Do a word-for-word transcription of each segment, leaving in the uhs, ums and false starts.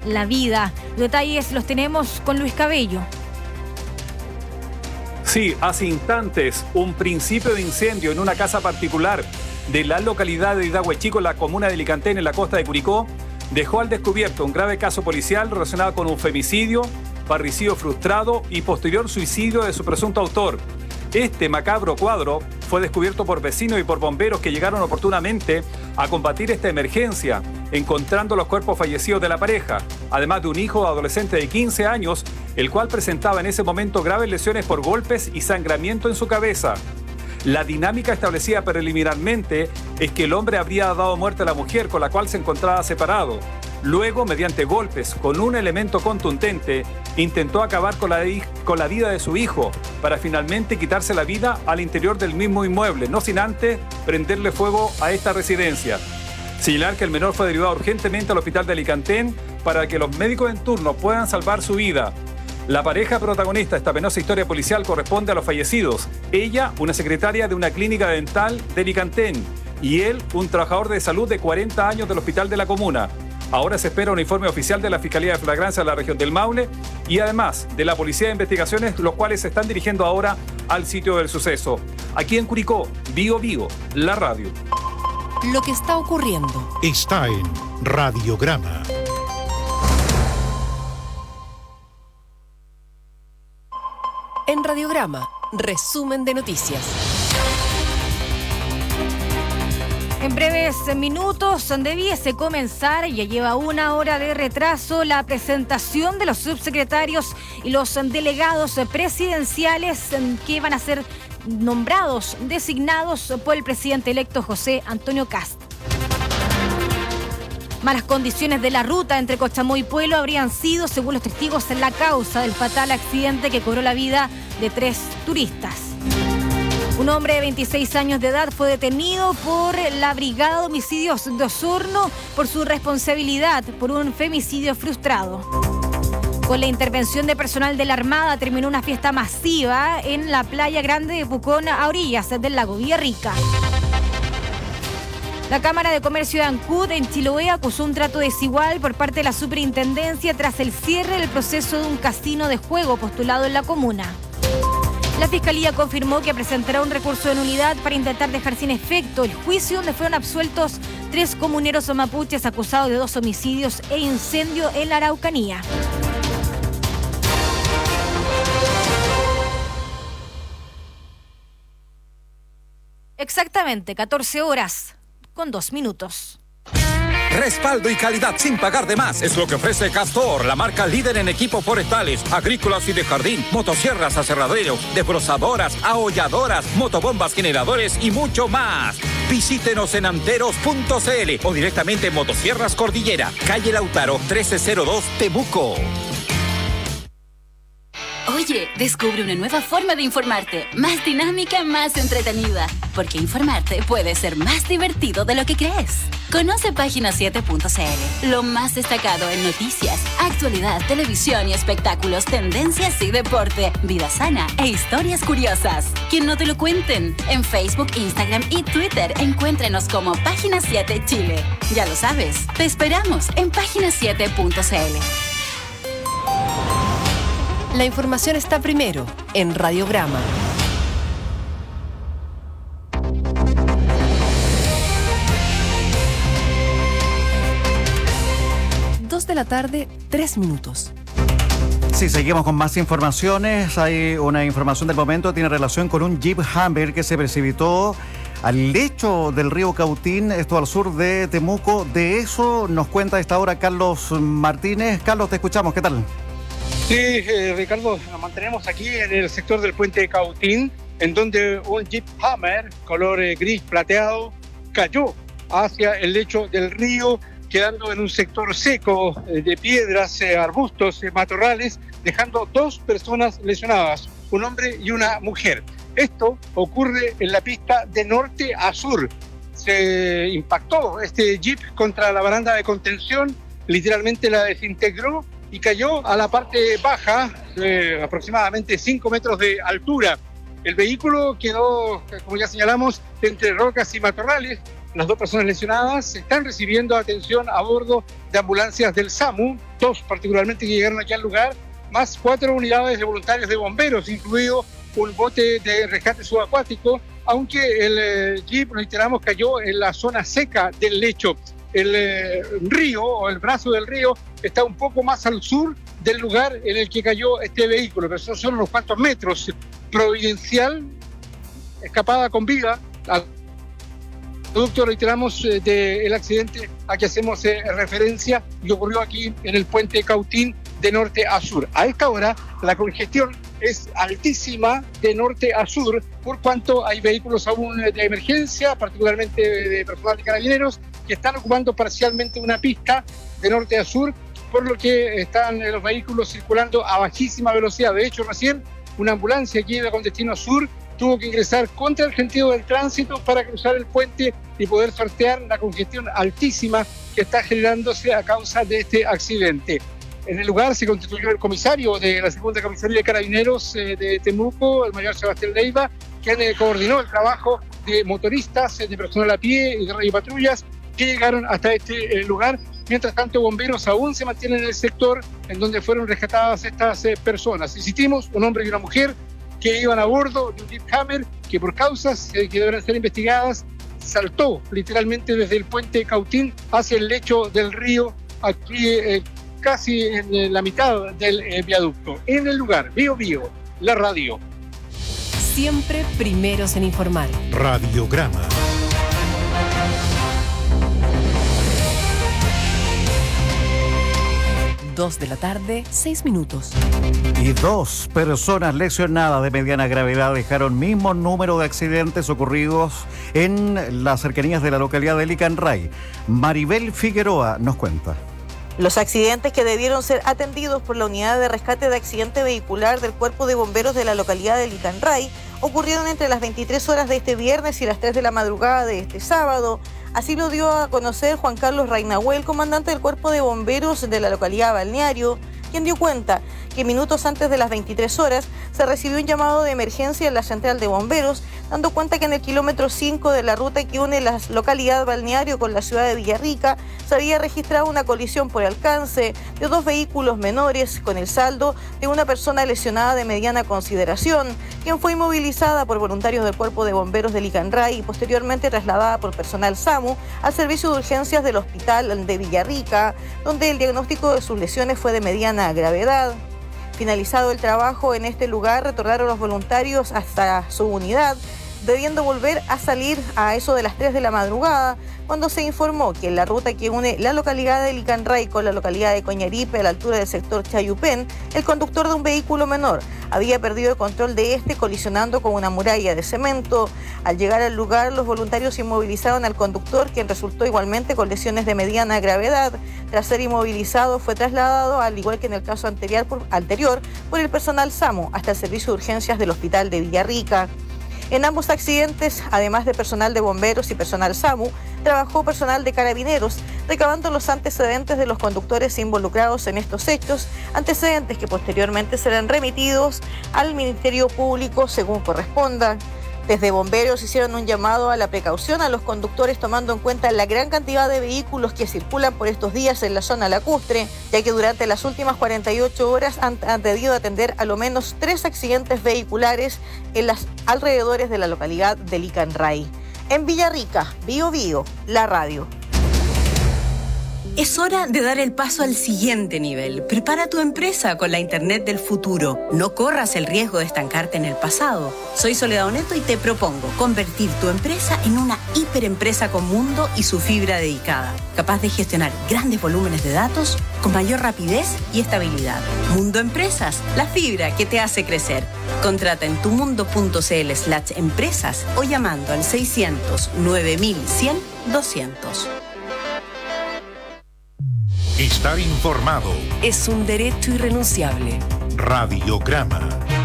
la vida. Los detalles los tenemos con Luis Cabello. Sí, hace instantes, un principio de incendio en una casa particular de la localidad de Idahuechico, en la comuna de Licantén, en la costa de Curicó, dejó al descubierto un grave caso policial relacionado con un femicidio, parricidio frustrado y posterior suicidio de su presunto autor. Este macabro cuadro fue descubierto por vecinos y por bomberos que llegaron oportunamente a combatir esta emergencia, encontrando los cuerpos fallecidos de la pareja, además de un hijo adolescente de quince años, el cual presentaba en ese momento graves lesiones por golpes y sangramiento en su cabeza. La dinámica establecida preliminarmente es que el hombre habría dado muerte a la mujer con la cual se encontraba separado. Luego, mediante golpes con un elemento contundente, intentó acabar con la, con la vida de su hijo para finalmente quitarse la vida al interior del mismo inmueble, no sin antes prenderle fuego a esta residencia. Señalar que el menor fue derivado urgentemente al hospital de Alicantén para que los médicos en turno puedan salvar su vida. La pareja protagonista de esta penosa historia policial corresponde a los fallecidos. Ella, una secretaria de una clínica dental de Alicantén, y él, un trabajador de salud de cuarenta años del hospital de la comuna. Ahora se espera un informe oficial de la Fiscalía de Flagrancia de la región del Maule y además de la Policía de Investigaciones, los cuales se están dirigiendo ahora al sitio del suceso. Aquí en Curicó, Bío Bío, la radio. Lo que está ocurriendo está en Radiograma. En Radiograma, resumen de noticias. En breves minutos debiese comenzar, ya lleva una hora de retraso, la presentación de los subsecretarios y los delegados presidenciales que van a ser nombrados, designados por el presidente electo José Antonio Kast. Malas condiciones de la ruta entre Cochamó y Puelo habrían sido, según los testigos, la causa del fatal accidente que cobró la vida de tres turistas. Un hombre de veintiséis años de edad fue detenido por la Brigada de Homicidios de Osorno por su responsabilidad por un femicidio frustrado. Con la intervención de personal de la Armada terminó una fiesta masiva en la playa grande de Pucón, a orillas del lago Villarrica. La Cámara de Comercio de Ancud, en Chiloé, acusó un trato desigual por parte de la superintendencia tras el cierre del proceso de un casino de juego postulado en la comuna. La Fiscalía confirmó que presentará un recurso de nulidad para intentar dejar sin efecto el juicio donde fueron absueltos tres comuneros mapuches acusados de dos homicidios e incendio en la Araucanía. Exactamente, catorce horas con dos minutos. Respaldo y calidad sin pagar de más es lo que ofrece Castor, la marca líder en equipos forestales, agrícolas y de jardín, motosierras, aserraderos, desbrozadoras, aholladoras, motobombas, generadores y mucho más. Visítenos en anteros punto c l o directamente en Motosierras Cordillera, calle Lautaro trece cero dos, Temuco. Oye, descubre una nueva forma de informarte, más dinámica, más entretenida, porque informarte puede ser más divertido de lo que crees. Conoce página siete punto c l, lo más destacado en noticias, actualidad, televisión y espectáculos, tendencias y deporte, vida sana e historias curiosas. Que no te lo cuenten. En Facebook, Instagram y Twitter, encuéntrenos como Página siete Chile. Ya lo sabes, te esperamos en página siete punto c l. La información está primero en Radiograma. Dos de la tarde, tres minutos. Sí, seguimos con más informaciones. Hay una información del momento, tiene relación con un Jeep Hummer que se precipitó al lecho del río Cautín, esto al sur de Temuco. De eso nos cuenta a esta hora Carlos Martínez. Carlos, te escuchamos, ¿qué tal? Sí, eh, Ricardo, nos mantenemos aquí en el sector del puente de Cautín, en donde un Jeep Hummer, color eh, gris plateado, cayó hacia el lecho del río, quedando en un sector seco eh, de piedras, eh, arbustos, eh, matorrales, dejando dos personas lesionadas, un hombre y una mujer. Esto ocurre en la pista de norte a sur. Se impactó este Jeep contra la baranda de contención, literalmente la desintegró, y cayó a la parte baja, eh, aproximadamente cinco metros de altura. El vehículo quedó, como ya señalamos, entre rocas y matorrales, las dos personas lesionadas están recibiendo atención a bordo de ambulancias del SAMU, dos particularmente que llegaron aquí al lugar, más cuatro unidades de voluntarios de bomberos, incluido un bote de rescate subacuático, aunque el eh, jeep, reiteramos, cayó en la zona seca del lecho. El eh, río o el brazo del río está un poco más al sur del lugar en el que cayó este vehículo, pero son solo unos cuantos metros. Providencial, escapada con vida, al producto, reiteramos, eh, del accidente a que hacemos eh, referencia, y ocurrió aquí en el puente Cautín de norte a sur. A esta hora la congestión es altísima de norte a sur, por cuanto hay vehículos aún de emergencia, particularmente de personal de carabineros, que están ocupando parcialmente una pista de norte a sur, por lo que están los vehículos circulando a bajísima velocidad. De hecho, recién una ambulancia que iba con destino a sur tuvo que ingresar contra el sentido del tránsito para cruzar el puente y poder sortear la congestión altísima que está generándose a causa de este accidente. En el lugar se constituyó el comisario de la segunda comisaría de carabineros eh, de Temuco, el mayor Sebastián Leiva, quien eh, coordinó el trabajo de motoristas, eh, de personal a pie y de radiopatrullas que llegaron hasta este eh, lugar. Mientras tanto, bomberos aún se mantienen en el sector en donde fueron rescatadas estas eh, personas. Insistimos, un hombre y una mujer que iban a bordo de un Jeep Hammer que por causas eh, que deberán ser investigadas saltó literalmente desde el puente Cautín hacia el lecho del río, aquí eh, casi en la mitad del eh, viaducto. En el lugar, Bio Bio, la radio. Siempre primeros en informar. Radiograma. Dos de la tarde, seis minutos. Y dos personas lesionadas de mediana gravedad dejaron mismo número de accidentes ocurridos en las cercanías de la localidad de Licanray. Maribel Figueroa nos cuenta. Los accidentes que debieron ser atendidos por la unidad de rescate de accidente vehicular del Cuerpo de Bomberos de la localidad de Licanray ocurrieron entre las veintitrés horas de este viernes y las tres de la madrugada de este sábado. Así lo dio a conocer Juan Carlos Reinahuel, comandante del Cuerpo de Bomberos de la localidad Balneario, quien dio cuenta que minutos antes de las veintitrés horas se recibió un llamado de emergencia en la central de bomberos, dando cuenta que en el kilómetro cinco de la ruta que une la localidad Balneario con la ciudad de Villarrica se había registrado una colisión por alcance de dos vehículos menores, con el saldo de una persona lesionada de mediana consideración, quien fue inmovilizada por voluntarios del Cuerpo de Bomberos de Licanray y posteriormente trasladada por personal SAMU al servicio de urgencias del hospital de Villarrica, donde el diagnóstico de sus lesiones fue de mediana gravedad. Finalizado el trabajo en este lugar, retornaron los voluntarios hasta su unidad, debiendo volver a salir a eso de las tres de la madrugada, cuando se informó que en la ruta que une la localidad de Licanray con la localidad de Coñaripe a la altura del sector Chayupén, el conductor de un vehículo menor había perdido el control de este, colisionando con una muralla de cemento. Al llegar al lugar, los voluntarios inmovilizaron al conductor, quien resultó igualmente con lesiones de mediana gravedad. Tras ser inmovilizado, fue trasladado, al igual que en el caso anterior por, anterior, por el personal SAMU hasta el servicio de urgencias del hospital de Villarrica. En ambos accidentes, además de personal de bomberos y personal SAMU, trabajó personal de carabineros, recabando los antecedentes de los conductores involucrados en estos hechos, antecedentes que posteriormente serán remitidos al Ministerio Público según corresponda. Desde bomberos hicieron un llamado a la precaución a los conductores, tomando en cuenta la gran cantidad de vehículos que circulan por estos días en la zona lacustre, ya que durante las últimas cuarenta y ocho horas han, han debido atender a lo menos tres accidentes vehiculares en los alrededores de la localidad de Licanray. En Villarrica, Bio Bio, la radio. Es hora de dar el paso al siguiente nivel. Prepara tu empresa con la Internet del futuro. No corras el riesgo de estancarte en el pasado. Soy Soledad Oneto y te propongo convertir tu empresa en una hiperempresa con mundo y su fibra dedicada, capaz de gestionar grandes volúmenes de datos con mayor rapidez y estabilidad. Mundo Empresas, la fibra que te hace crecer. Contrata en tumundo.cl slash empresas o llamando al seiscientos nueve mil cien doscientos. Estar informado es un derecho irrenunciable. Radiograma.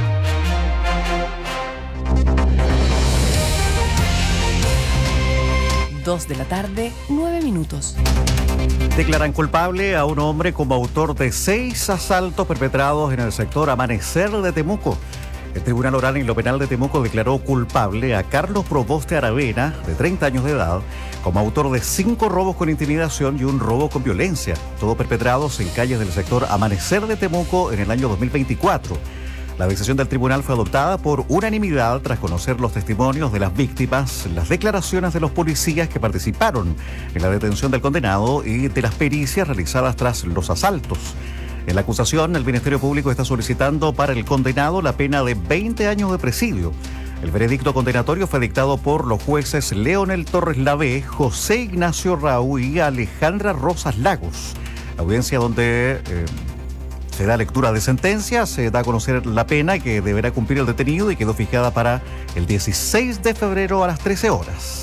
Dos de la tarde, nueve minutos. Declaran culpable a un hombre como autor de seis asaltos perpetrados en el sector Amanecer de Temuco. El Tribunal Oral en lo Penal de Temuco declaró culpable a Carlos Proboste Aravena, de treinta años de edad, como autor de cinco robos con intimidación y un robo con violencia, todos perpetrados en calles del sector Amanecer de Temuco en el año dos mil veinticuatro. La decisión del tribunal fue adoptada por unanimidad tras conocer los testimonios de las víctimas, las declaraciones de los policías que participaron en la detención del condenado y de las pericias realizadas tras los asaltos. En la acusación, el Ministerio Público está solicitando para el condenado la pena de veinte años de presidio. El veredicto condenatorio fue dictado por los jueces Leonel Torres Lavé, José Ignacio Raúl y Alejandra Rosas Lagos. La audiencia donde eh, se da lectura de sentencia, se da a conocer la pena que deberá cumplir el detenido y quedó fijada para el dieciséis de febrero a las trece horas.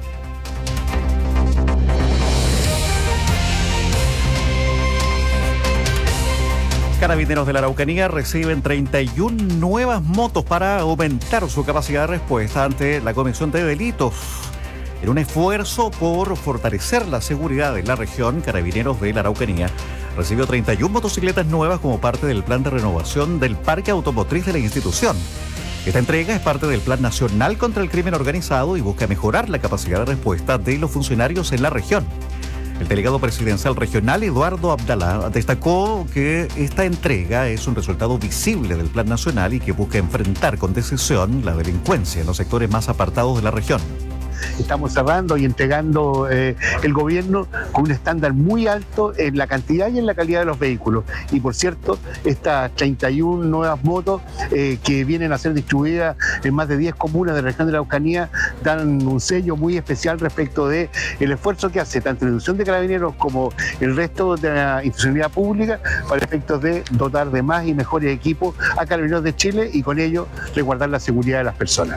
Carabineros de la Araucanía reciben treinta y una nuevas motos para aumentar su capacidad de respuesta ante la comisión de delitos. En un esfuerzo por fortalecer la seguridad de la región, Carabineros de la Araucanía recibió treinta y una motocicletas nuevas como parte del plan de renovación del parque automotriz de la institución. Esta entrega es parte del Plan Nacional contra el Crimen Organizado y busca mejorar la capacidad de respuesta de los funcionarios en la región. El delegado presidencial regional, Eduardo Abdalá, destacó que esta entrega es un resultado visible del Plan Nacional y que busca enfrentar con decisión la delincuencia en los sectores más apartados de la región. Estamos cerrando y entregando eh, el gobierno con un estándar muy alto en la cantidad y en la calidad de los vehículos. Y por cierto, estas treinta y una nuevas motos eh, que vienen a ser distribuidas en más de diez comunas de la región de la Araucanía dan un sello muy especial respecto de el esfuerzo que hace tanto la institución de Carabineros como el resto de la institucionalidad pública para efectos de dotar de más y mejores equipos a Carabineros de Chile y con ello resguardar la seguridad de las personas.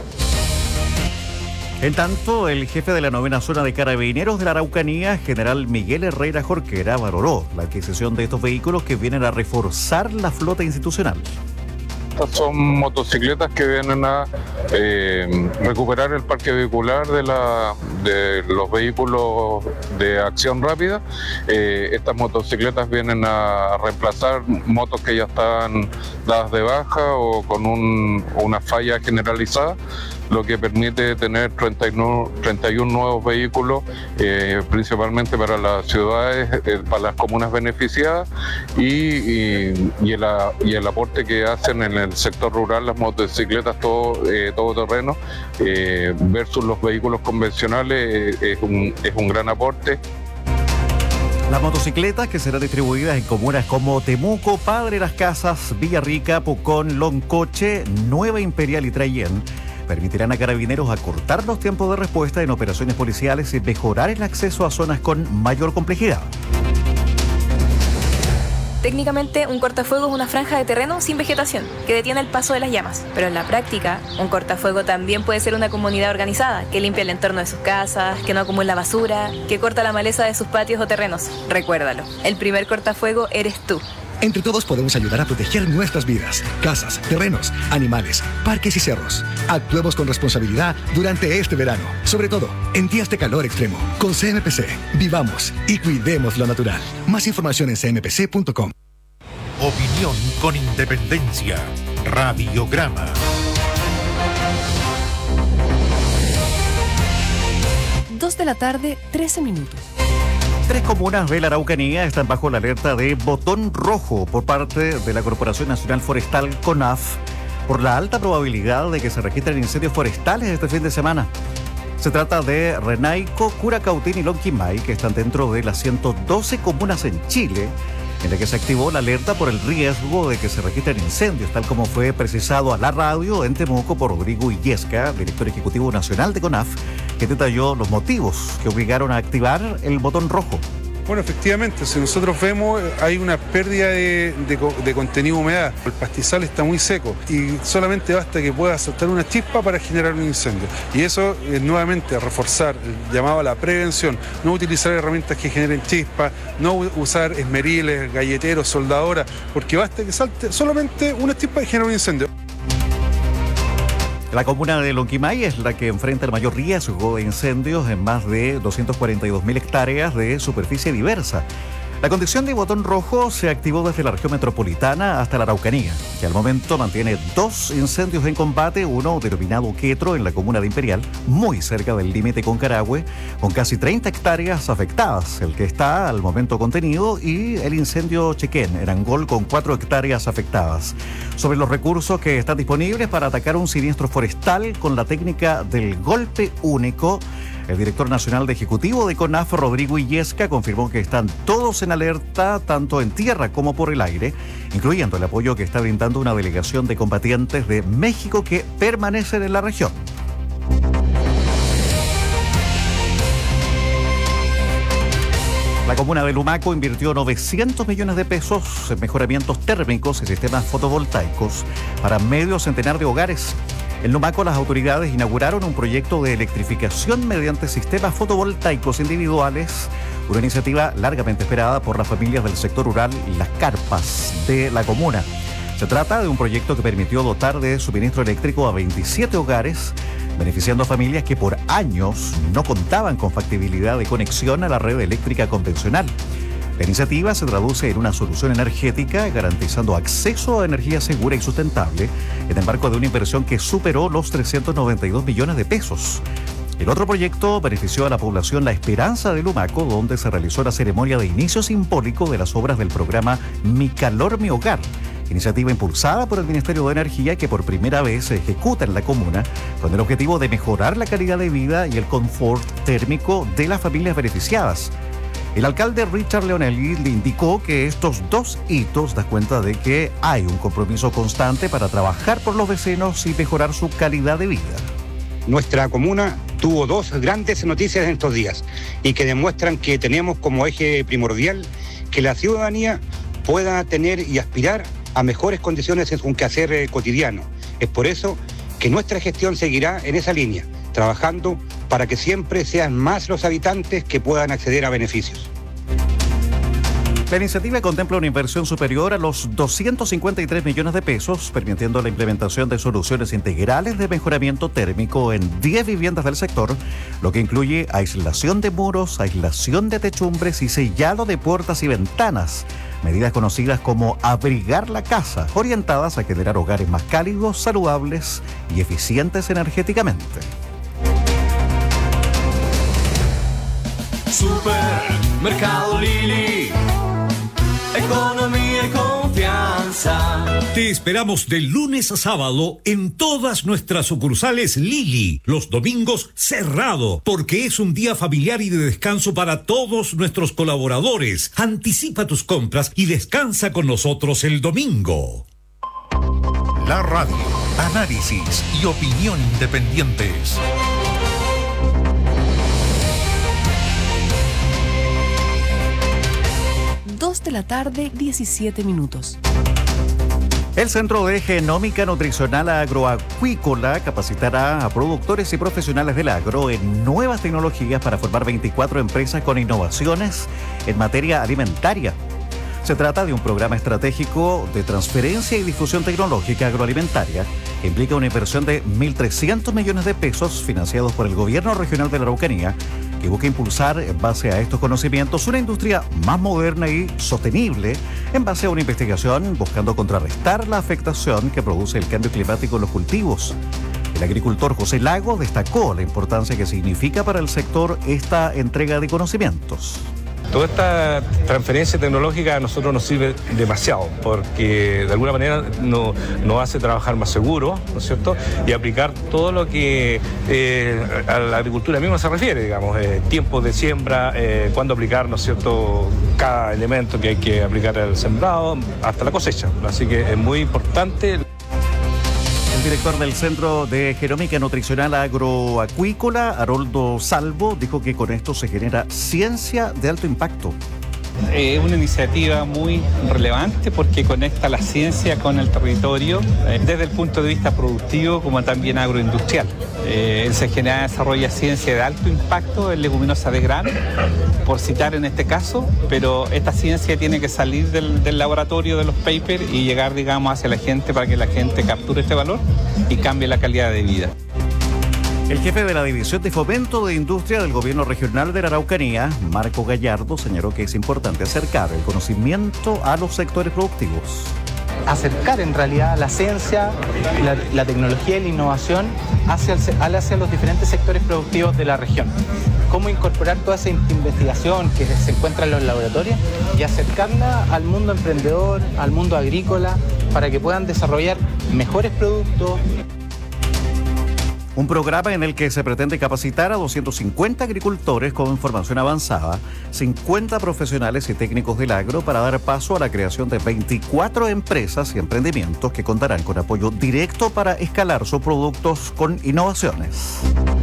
En tanto, el jefe de la novena zona de Carabineros de la Araucanía, general Miguel Herrera Jorquera, valoró la adquisición de estos vehículos que vienen a reforzar la flota institucional. Estas son motocicletas que vienen a eh, recuperar el parque vehicular de, la, de los vehículos de acción rápida. Eh, estas motocicletas vienen a reemplazar motos que ya están dadas de baja o con un, una falla generalizada, lo que permite tener treinta y uno nuevos vehículos, eh, principalmente para las ciudades, eh, para las comunas beneficiadas y, y, y, el, y el aporte que hacen en el sector rural las motocicletas todo, eh, todoterreno eh, versus los vehículos convencionales eh, es, un, es un gran aporte. Las motocicletas que serán distribuidas en comunas como Temuco, Padre Las Casas, Villarrica, Pucón, Loncoche, Nueva Imperial y Trayén permitirán a Carabineros acortar los tiempos de respuesta en operaciones policiales y mejorar el acceso a zonas con mayor complejidad. Técnicamente, un cortafuego es una franja de terreno sin vegetación que detiene el paso de las llamas. Pero en la práctica, un cortafuego también puede ser una comunidad organizada que limpia el entorno de sus casas, que no acumula basura, que corta la maleza de sus patios o terrenos. Recuérdalo, el primer cortafuego eres tú. Entre todos podemos ayudar a proteger nuestras vidas, casas, terrenos, animales, parques y cerros. Actuemos con responsabilidad durante este verano, sobre todo en días de calor extremo. Con C M P C, vivamos y cuidemos lo natural. Más información en c m p c punto com. Opinión con independencia. Radiograma. Dos de la tarde, trece minutos. Tres comunas de la Araucanía están bajo la alerta de botón rojo por parte de la Corporación Nacional Forestal CONAF por la alta probabilidad de que se registren incendios forestales este fin de semana. Se trata de Renaico, Curacautín y Lonquimay, que están dentro de las ciento doce comunas en Chile, en la que se activó la alerta por el riesgo de que se registren incendios, tal como fue precisado a la radio en Temuco por Rodrigo Illesca, director ejecutivo nacional de CONAF, que detalló los motivos que obligaron a activar el botón rojo. Bueno, efectivamente, si nosotros vemos, hay una pérdida de, de, de contenido de humedad. El pastizal está muy seco y solamente basta que pueda saltar una chispa para generar un incendio. Y eso es nuevamente reforzar el llamado a la prevención, no utilizar herramientas que generen chispas, no usar esmeriles, galleteros, soldadoras, porque basta que salte solamente una chispa y genera un incendio. La comuna de Lonquimay es la que enfrenta el mayor riesgo de incendios en más de doscientas cuarenta y dos mil hectáreas de superficie diversa. La condición de botón rojo se activó desde la región metropolitana hasta la Araucanía, que al momento mantiene dos incendios en combate, uno denominado Quetro en la comuna de Imperial, muy cerca del límite con Carahue, con casi treinta hectáreas afectadas, el que está al momento contenido, y el incendio Chequén en Angol con cuatro hectáreas afectadas. Sobre los recursos que están disponibles para atacar un siniestro forestal con la técnica del golpe único, el director nacional de Ejecutivo de CONAF, Rodrigo Illesca, confirmó que están todos en alerta, tanto en tierra como por el aire, incluyendo el apoyo que está brindando una delegación de combatientes de México que permanecen en la región. La comuna de Lumaco invirtió novecientos millones de pesos en mejoramientos térmicos y sistemas fotovoltaicos para medio centenar de hogares. En Lumaco, las autoridades inauguraron un proyecto de electrificación mediante sistemas fotovoltaicos individuales, una iniciativa largamente esperada por las familias del sector rural y las carpas de la comuna. Se trata de un proyecto que permitió dotar de suministro eléctrico a veintisiete hogares, beneficiando a familias que por años no contaban con factibilidad de conexión a la red eléctrica convencional. La iniciativa se traduce en una solución energética garantizando acceso a energía segura y sustentable en el marco de una inversión que superó los trescientos noventa y dos millones de pesos. El otro proyecto benefició a la población La Esperanza de Lumaco, donde se realizó la ceremonia de inicio simbólico de las obras del programa Mi Calor, Mi Hogar, iniciativa impulsada por el Ministerio de Energía que por primera vez se ejecuta en la comuna con el objetivo de mejorar la calidad de vida y el confort térmico de las familias beneficiadas. El alcalde Richard Leonelli le indicó que estos dos hitos dan cuenta de que hay un compromiso constante para trabajar por los vecinos y mejorar su calidad de vida. Nuestra comuna tuvo dos grandes noticias en estos días y que demuestran que tenemos como eje primordial que la ciudadanía pueda tener y aspirar a mejores condiciones en su quehacer cotidiano. Es por eso que nuestra gestión seguirá en esa línea, trabajando para que siempre sean más los habitantes que puedan acceder a beneficios. La iniciativa contempla una inversión superior a los doscientos cincuenta y tres millones de pesos, permitiendo la implementación de soluciones integrales de mejoramiento térmico en diez viviendas del sector, lo que incluye aislación de muros, aislación de techumbres y sellado de puertas y ventanas, medidas conocidas como abrigar la casa, orientadas a generar hogares más cálidos, saludables y eficientes energéticamente. Supermercado Lili, economía y confianza. Te esperamos de lunes a sábado en todas nuestras sucursales Lili. Los domingos cerrado, porque es un día familiar y de descanso para todos nuestros colaboradores. Anticipa tus compras y descansa con nosotros el domingo. La radio, análisis y opinión independientes. dos de la tarde, diecisiete minutos. El Centro de Genómica Nutricional Agroacuícola capacitará a productores y profesionales del agro en nuevas tecnologías para formar veinticuatro empresas con innovaciones en materia alimentaria. Se trata de un programa estratégico de transferencia y difusión tecnológica agroalimentaria que implica una inversión de mil trescientos millones de pesos financiados por el Gobierno Regional de la Araucanía, que busca impulsar, en base a estos conocimientos, una industria más moderna y sostenible, en base a una investigación buscando contrarrestar la afectación que produce el cambio climático en los cultivos. El agricultor José Lago destacó la importancia que significa para el sector esta entrega de conocimientos. Toda esta transferencia tecnológica a nosotros nos sirve demasiado porque de alguna manera nos no hace trabajar más seguro, ¿no es cierto? Y aplicar todo lo que eh, a la agricultura misma se refiere, digamos, eh, tiempos de siembra, eh, cuándo aplicar, ¿no es cierto?, cada elemento que hay que aplicar al sembrado hasta la cosecha. Así que es muy importante. El director del Centro de Genómica Nutricional Agroacuícola, Haroldo Salvo, dijo que con esto se genera ciencia de alto impacto. Es una iniciativa muy relevante porque conecta la ciencia con el territorio eh, desde el punto de vista productivo como también agroindustrial. Eh, el C G N A desarrolla ciencia de alto impacto en leguminosas de grano, por citar en este caso, pero esta ciencia tiene que salir del, del laboratorio de los papers y llegar, digamos, hacia la gente para que la gente capture este valor y cambie la calidad de vida. El jefe de la División de Fomento de Industria del Gobierno Regional de la Araucanía, Marco Gallardo, señaló que es importante acercar el conocimiento a los sectores productivos. Acercar en realidad la ciencia, la, la tecnología y la innovación hacia, el, hacia los diferentes sectores productivos de la región. Cómo incorporar toda esa investigación que se encuentra en los laboratorios y acercarla al mundo emprendedor, al mundo agrícola, para que puedan desarrollar mejores productos. Un programa en el que se pretende capacitar a doscientos cincuenta agricultores con formación avanzada, cincuenta profesionales y técnicos del agro para dar paso a la creación de veinticuatro empresas y emprendimientos que contarán con apoyo directo para escalar sus productos con innovaciones.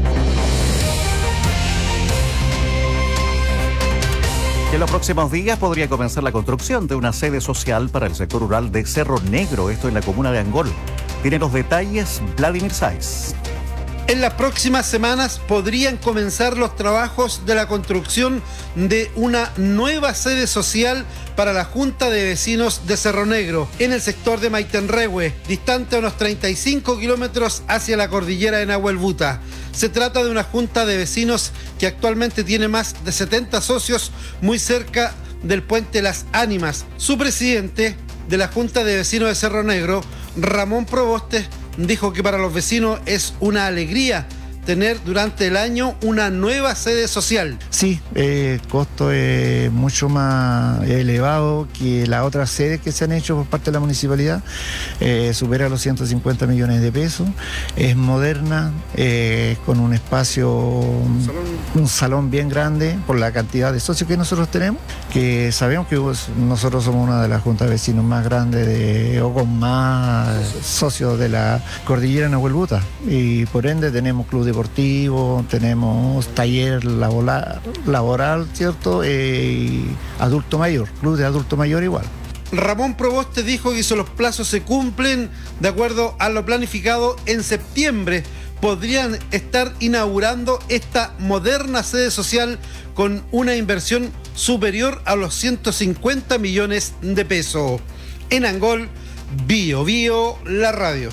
En los próximos días podría comenzar la construcción de una sede social para el sector rural de Cerro Negro, esto en la comuna de Angol. Tiene los detalles Vladimir Sáez. En las próximas semanas podrían comenzar los trabajos de la construcción de una nueva sede social para la Junta de Vecinos de Cerro Negro, en el sector de Maitenrehue, distante a unos treinta y cinco kilómetros hacia la cordillera de Nahuelbuta. Se trata de una junta de vecinos que actualmente tiene más de setenta socios muy cerca del puente Las Ánimas. Su presidente de la Junta de Vecinos de Cerro Negro, Ramón Proboste, dijo que para los vecinos es una alegría tener durante el año una nueva sede social. Sí, el costo es mucho más elevado que las otras sedes que se han hecho por parte de la municipalidad. Eh, supera los ciento cincuenta millones de pesos. Es moderna, eh, con un espacio, un salón. un salón bien grande por la cantidad de socios que nosotros tenemos, que sabemos que nosotros somos una de las juntas de vecinos más grandes de, o con más socios de la cordillera Nahuelbuta, y por ende tenemos club de deportivo, tenemos taller laboral, laboral ¿cierto? Eh, y adulto mayor, club de adulto mayor igual. Ramón Proboste dijo que si los plazos se cumplen de acuerdo a lo planificado, en septiembre podrían estar inaugurando esta moderna sede social con una inversión superior a los ciento cincuenta millones de pesos. En Angol, Bio Bio, la radio.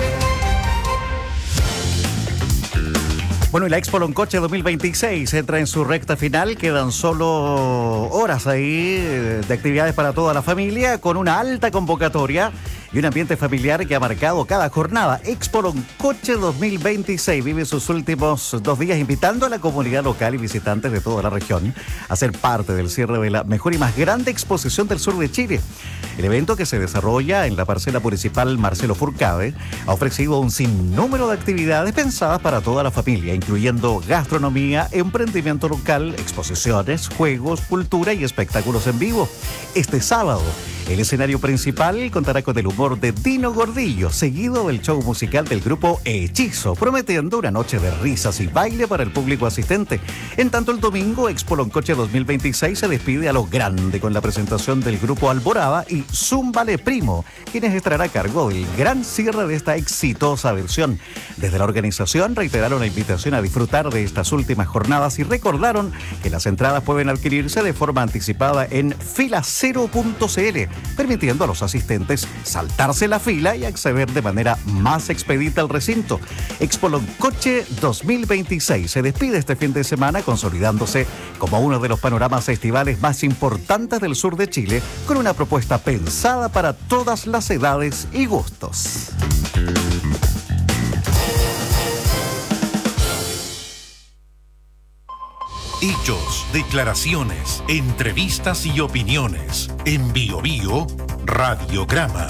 Bueno, y la Expo Loncoche dos mil veintiséis entra en su recta final. Quedan solo horas ahí de actividades para toda la familia, con una alta convocatoria y un ambiente familiar que ha marcado cada jornada. Expo Loncoche dos mil veintiséis vive sus últimos dos días invitando a la comunidad local y visitantes de toda la región a ser parte del cierre de la mejor y más grande exposición del sur de Chile. El evento, que se desarrolla en la parcela municipal Marcelo Furcade, ha ofrecido un sinnúmero de actividades pensadas para toda la familia, incluyendo gastronomía, emprendimiento local, exposiciones, juegos, cultura y espectáculos en vivo. Este sábado, el escenario principal contará con el humor de Dino Gordillo, seguido del show musical del grupo Hechizo, prometiendo una noche de risas y baile para el público asistente. En tanto, el domingo, Expo Loncoche dos mil veintiséis se despide a lo grande con la presentación del grupo Alborada y Zúmbale Primo, quienes estarán a cargo del gran cierre de esta exitosa versión. Desde la organización reiteraron la invitación a disfrutar de estas últimas jornadas y recordaron que las entradas pueden adquirirse de forma anticipada en filacero punto cl, permitiendo a los asistentes saltarse la fila y acceder de manera más expedita al recinto. Expo Loncoche dos mil veintiséis se despide este fin de semana, consolidándose como uno de los panoramas estivales más importantes del sur de Chile, con una propuesta pensada para todas las edades y gustos. Hechos, declaraciones, entrevistas y opiniones. En Bio Bio, Radiograma.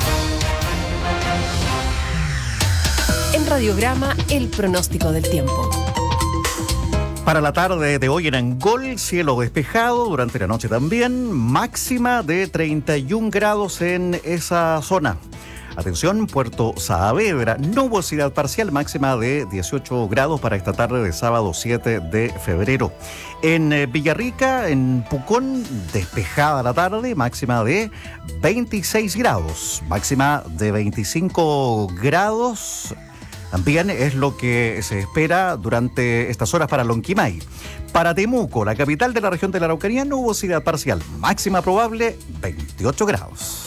En Radiograma, el pronóstico del tiempo. Para la tarde de hoy en Angol, cielo despejado, durante la noche también, máxima de treinta y un grados en esa zona. Atención, Puerto Saavedra, nubosidad parcial, máxima de dieciocho grados para esta tarde de sábado siete de febrero. En eh, Villarrica, en Pucón, despejada la tarde, máxima de veintiséis grados, máxima de veinticinco grados. También es lo que se espera durante estas horas para Lonquimay. Para Temuco, la capital de la región de la Araucanía, nubosidad parcial, máxima probable veintiocho grados.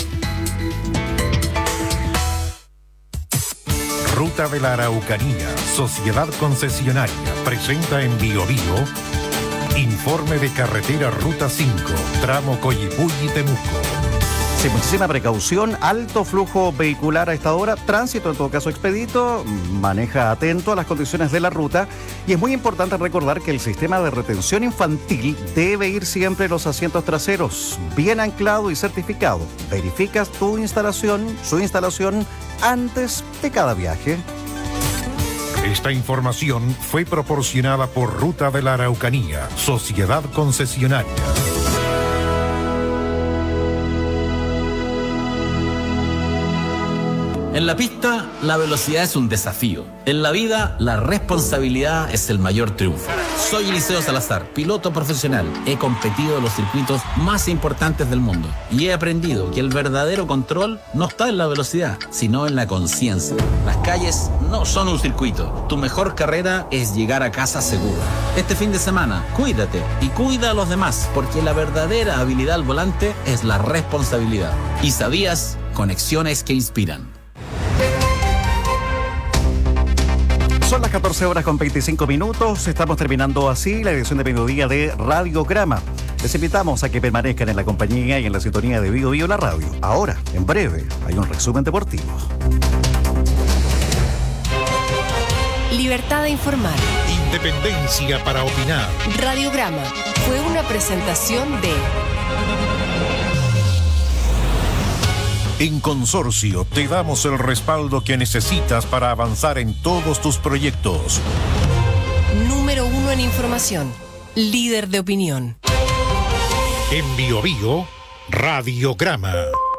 Ruta de la Araucanía, Sociedad Concesionaria, presenta en Bio Bio informe de carretera Ruta cinco, tramo Coyipulli-Temuco. Sí, muchísima precaución, alto flujo vehicular a esta hora, tránsito en todo caso expedito, maneja atento a las condiciones de la ruta y es muy importante recordar que el sistema de retención infantil debe ir siempre en los asientos traseros, bien anclado y certificado. Verificas tu instalación, su instalación antes de cada viaje. Esta información fue proporcionada por Ruta de la Araucanía, Sociedad Concesionaria. En la pista, la velocidad es un desafío. En la vida, la responsabilidad es el mayor triunfo. Soy Eliseo Salazar, piloto profesional. He competido en los circuitos más importantes del mundo y he aprendido que el verdadero control no está en la velocidad, sino en la conciencia. Las calles no son un circuito. Tu mejor carrera es llegar a casa seguro. Este fin de semana, cuídate y cuida a los demás, porque la verdadera habilidad al volante es la responsabilidad. ¿Y sabías? Conexiones que inspiran. Son las catorce horas con veinticinco minutos. Estamos terminando así la edición de mediodía de Radiograma. Les invitamos a que permanezcan en la compañía y en la sintonía de Bio Bio la radio. Ahora, en breve, hay un resumen deportivo. Libertad de informar. Independencia para opinar. Radiograma fue una presentación de... En Consorcio te damos el respaldo que necesitas para avanzar en todos tus proyectos. Número uno en información. Líder de opinión. En Bio Bio, Radiograma.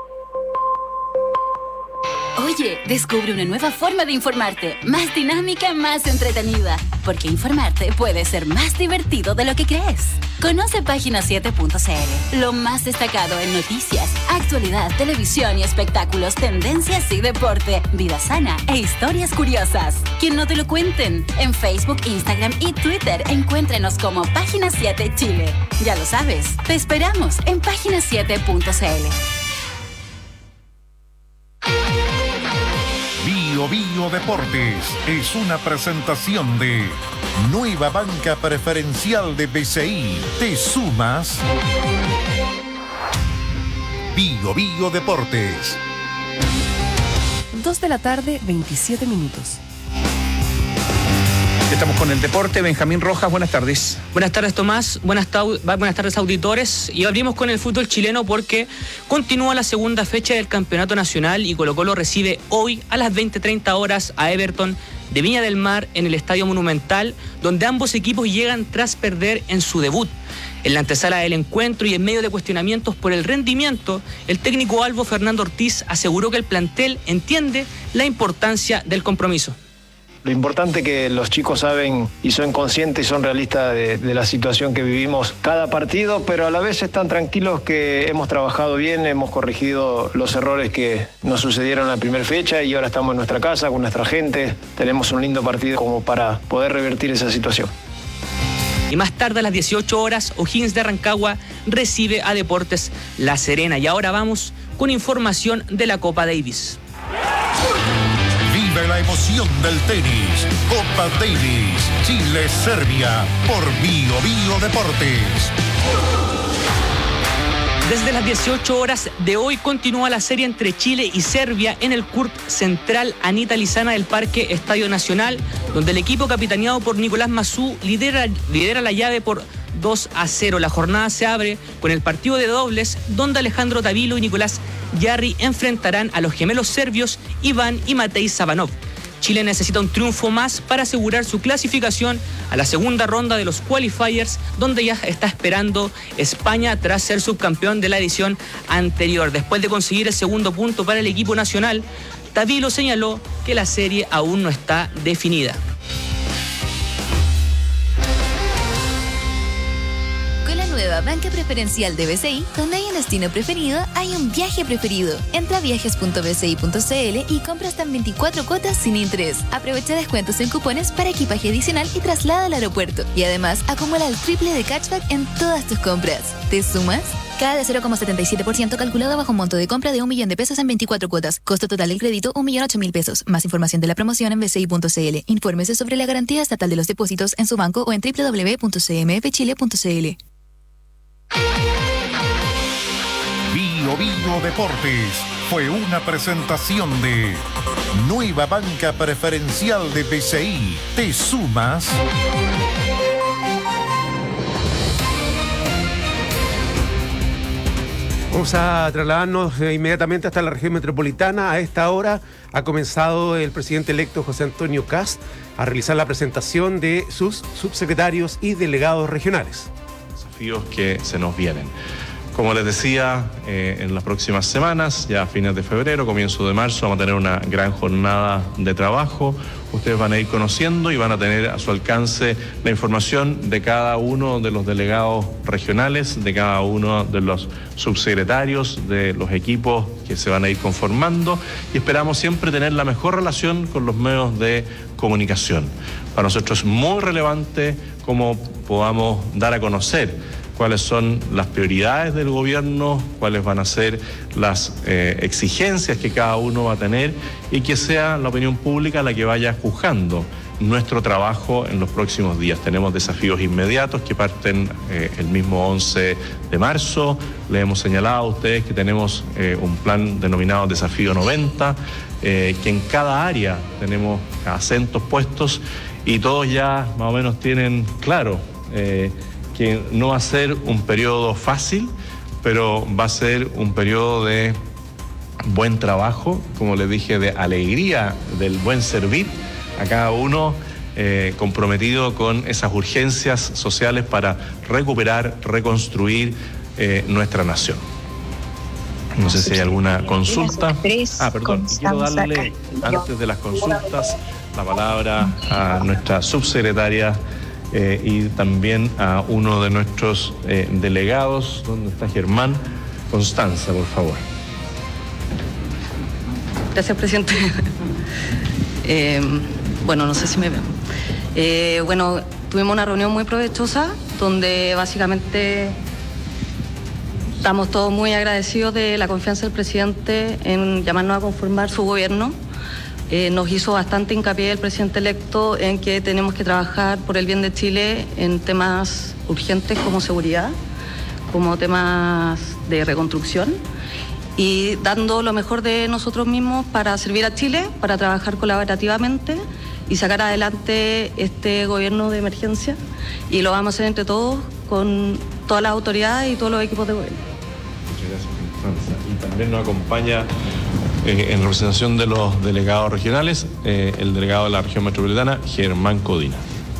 Oye, descubre una nueva forma de informarte, más dinámica, más entretenida, porque informarte puede ser más divertido de lo que crees. Conoce página siete punto c l, lo más destacado en noticias, actualidad, televisión y espectáculos, tendencias y deporte, vida sana e historias curiosas. Que no te lo cuenten. En Facebook, Instagram y Twitter encuéntrenos como Página siete Chile. Ya lo sabes, te esperamos en página siete punto c l. Bio Bio Deportes es una presentación de Nueva Banca Preferencial de B C I. ¿Te sumas? Bio Bio Deportes. dos de la tarde, veintisiete minutos. Estamos con el deporte. Benjamín Rojas, buenas tardes. Buenas tardes, Tomás. Buenas, tau- buenas tardes, auditores. Y abrimos con el fútbol chileno porque continúa la segunda fecha del Campeonato Nacional y Colo-Colo recibe hoy a las veinte treinta horas a Everton de Viña del Mar en el Estadio Monumental, donde ambos equipos llegan tras perder en su debut. En la antesala del encuentro y en medio de cuestionamientos por el rendimiento, el técnico albo Fernando Ortiz aseguró que el plantel entiende la importancia del compromiso. Lo importante es que los chicos saben y son conscientes y son realistas de, de la situación que vivimos cada partido, pero a la vez están tranquilos que hemos trabajado bien, hemos corregido los errores que nos sucedieron en la primera fecha y ahora estamos en nuestra casa con nuestra gente. Tenemos un lindo partido como para poder revertir esa situación. Y más tarde a las dieciocho horas, O'Higgins de Rancagua recibe a Deportes La Serena. Y ahora vamos con información de la Copa Davis. Vive la emoción del tenis. Copa Davis, Chile-Serbia, por Bio Bio Deportes. Desde las dieciocho horas de hoy continúa la serie entre Chile y Serbia en el C U R T Central Anita Lizana del Parque Estadio Nacional, donde el equipo capitaneado por Nicolás Massú lidera, lidera la llave por dos a cero. La jornada se abre con el partido de dobles, donde Alejandro Tavilo y Nicolás Yarri enfrentarán a los gemelos serbios Iván y Matej Sabanov. Chile necesita un triunfo más para asegurar su clasificación a la segunda ronda de los qualifiers, donde ya está esperando España tras ser subcampeón de la edición anterior. Después de conseguir el segundo punto para el equipo nacional, Tavilo señaló que la serie aún no está definida. Nueva banca preferencial de B C I, donde hay un destino preferido, hay un viaje preferido. Entra a viajes punto b c i punto c l y compra hasta en veinticuatro cuotas sin interés. Aprovecha descuentos en cupones para equipaje adicional y traslada al aeropuerto. Y además, acumula el triple de cashback en todas tus compras. ¿Te sumas? Cada de cero coma setenta y siete por ciento calculado bajo un monto de compra de un millón de pesos en veinticuatro cuotas. Costo total del crédito, un millón ocho mil pesos. Más información de la promoción en b c i punto c l. Infórmese sobre la garantía estatal de los depósitos en su banco o en w w w punto c m f chile punto c l. Bio Bio Deportes fue una presentación de Nueva Banca Preferencial de B C I. ¿Te sumas? Vamos a trasladarnos inmediatamente hasta la región metropolitana. A esta hora ha comenzado el presidente electo José Antonio Kast a realizar la presentación de sus subsecretarios y delegados regionales. Desafíos que se nos vienen. Como les decía, eh, en las próximas semanas, ya a fines de febrero, comienzo de marzo, vamos a tener una gran jornada de trabajo. Ustedes van a ir conociendo y van a tener a su alcance la información de cada uno de los delegados regionales, de cada uno de los subsecretarios, de los equipos que se van a ir conformando, y esperamos siempre tener la mejor relación con los medios de comunicación. Para nosotros es muy relevante cómo podamos dar a conocer cuáles son las prioridades del gobierno, cuáles van a ser las eh, exigencias que cada uno va a tener, y que sea la opinión pública la que vaya juzgando nuestro trabajo en los próximos días. Tenemos desafíos inmediatos que parten eh, el mismo once de marzo. Les hemos señalado a ustedes que tenemos eh, un plan denominado Desafío noventa, eh, que en cada área tenemos acentos puestos, y todos ya más o menos tienen claro eh, que no va a ser un periodo fácil, pero va a ser un periodo de buen trabajo, como les dije, de alegría, del buen servir a cada uno, eh, comprometido con esas urgencias sociales para recuperar, reconstruir eh, nuestra nación. No sé si hay alguna consulta. Ah, perdón, quiero darle, antes de las consultas, la palabra a nuestra subsecretaria Eh, y también a uno de nuestros eh, delegados. ¿Dónde está Germán? Constanza, por favor. Gracias, presidente. eh, bueno, no sé si me ven. Eh, bueno, tuvimos una reunión muy provechosa donde básicamente estamos todos muy agradecidos de la confianza del presidente en llamarnos a conformar su gobierno. Eh, nos hizo bastante hincapié el presidente electo en que tenemos que trabajar por el bien de Chile en temas urgentes como seguridad, como temas de reconstrucción, y dando lo mejor de nosotros mismos para servir a Chile, para trabajar colaborativamente y sacar adelante este gobierno de emergencia, y lo vamos a hacer entre todos con todas las autoridades y todos los equipos de gobierno. Muchas gracias, Constanza. Y también nos acompaña Eh, en representación de los delegados regionales, eh, el delegado de la región metropolitana, Germán Codina.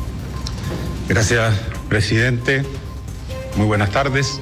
Gracias, presidente. Muy buenas tardes.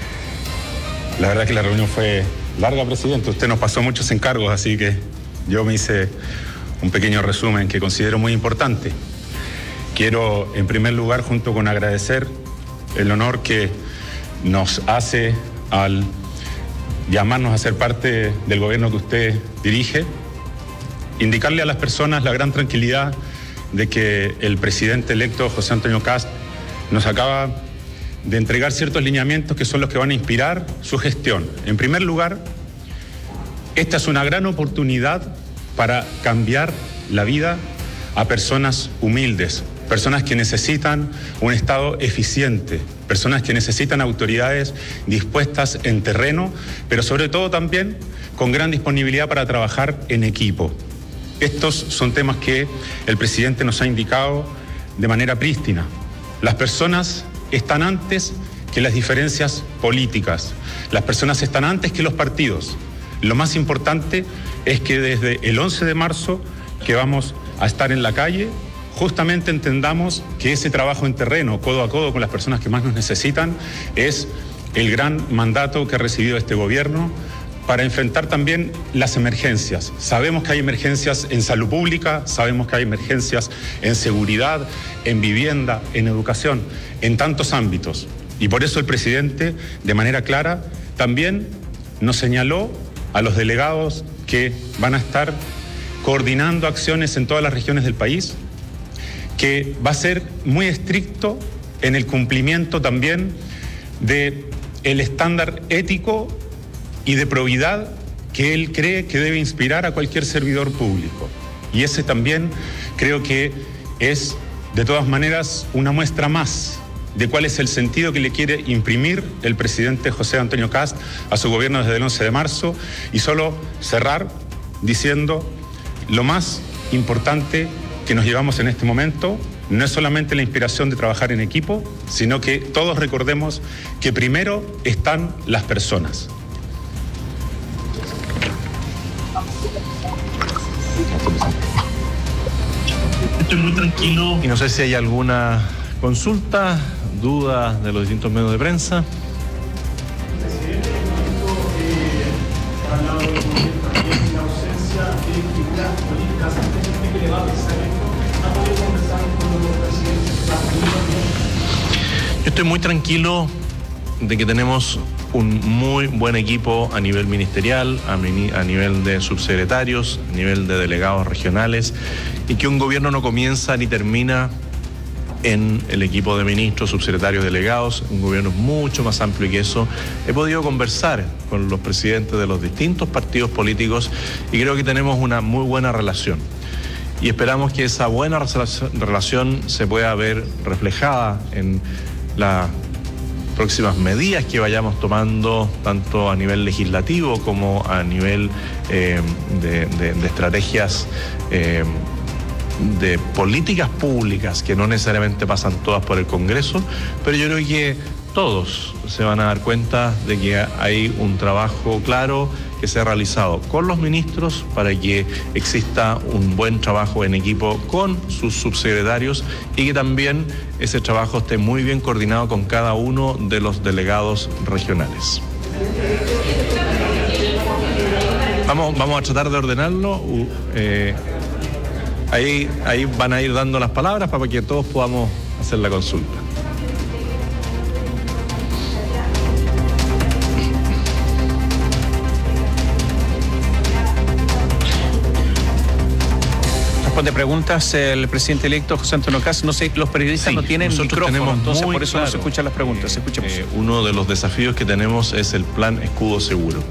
La verdad que la reunión fue larga, presidente. Usted nos pasó muchos encargos, así que yo me hice un pequeño resumen que considero muy importante. Quiero, en primer lugar, junto con agradecer el honor que nos hace al llamarnos a ser parte del gobierno que usted dirige, indicarle a las personas la gran tranquilidad de que el presidente electo José Antonio Kast nos acaba de entregar ciertos lineamientos que son los que van a inspirar su gestión. En primer lugar, esta es una gran oportunidad para cambiar la vida a personas humildes, personas que necesitan un Estado eficiente, personas que necesitan autoridades dispuestas en terreno, pero sobre todo también con gran disponibilidad para trabajar en equipo. Estos son temas que el presidente nos ha indicado de manera prístina. Las personas están antes que las diferencias políticas, las personas están antes que los partidos. Lo más importante es que desde el once de marzo, que vamos a estar en la calle, justamente entendamos que ese trabajo en terreno, codo a codo con las personas que más nos necesitan, es el gran mandato que ha recibido este gobierno para enfrentar también las emergencias. Sabemos que hay emergencias en salud pública, sabemos que hay emergencias en seguridad, en vivienda, en educación, en tantos ámbitos. Y por eso el presidente, de manera clara, también nos señaló a los delegados que van a estar coordinando acciones en todas las regiones del país, que va a ser muy estricto en el cumplimiento también de el estándar ético y de probidad que él cree que debe inspirar a cualquier servidor público. Y ese también creo que es, de todas maneras, una muestra más de cuál es el sentido que le quiere imprimir el presidente José Antonio Kast a su gobierno desde el once de marzo. Y solo cerrar diciendo lo más importante que nos llevamos en este momento no es solamente la inspiración de trabajar en equipo, sino que todos recordemos que primero están las personas. Estoy muy tranquilo. Y no sé si hay alguna consulta, duda de los distintos medios de prensa. Yo estoy muy tranquilo de que tenemos un muy buen equipo a nivel ministerial, a, mini, a nivel de subsecretarios, a nivel de delegados regionales, y que un gobierno no comienza ni termina en el equipo de ministros, subsecretarios, delegados. Un gobierno mucho más amplio que eso. He podido conversar con los presidentes de los distintos partidos políticos y creo que tenemos una muy buena relación. Y esperamos que esa buena relación se pueda ver reflejada en las próximas medidas que vayamos tomando, tanto a nivel legislativo como a nivel eh, de, de, de estrategias eh, de políticas públicas que no necesariamente pasan todas por el Congreso, pero yo creo que todos se van a dar cuenta de que hay un trabajo claro que se ha realizado con los ministros para que exista un buen trabajo en equipo con sus subsecretarios y que también ese trabajo esté muy bien coordinado con cada uno de los delegados regionales. Vamos, vamos a tratar de ordenarlo. Eh, ahí, ahí van a ir dando las palabras para que todos podamos hacer la consulta. De preguntas el presidente electo José Antonio Kast. No sé, los periodistas sí, no tienen micrófono, entonces por eso claro, no se escuchan las preguntas. Se escucha eh, uno de los desafíos que tenemos es el plan Escudo Seguro.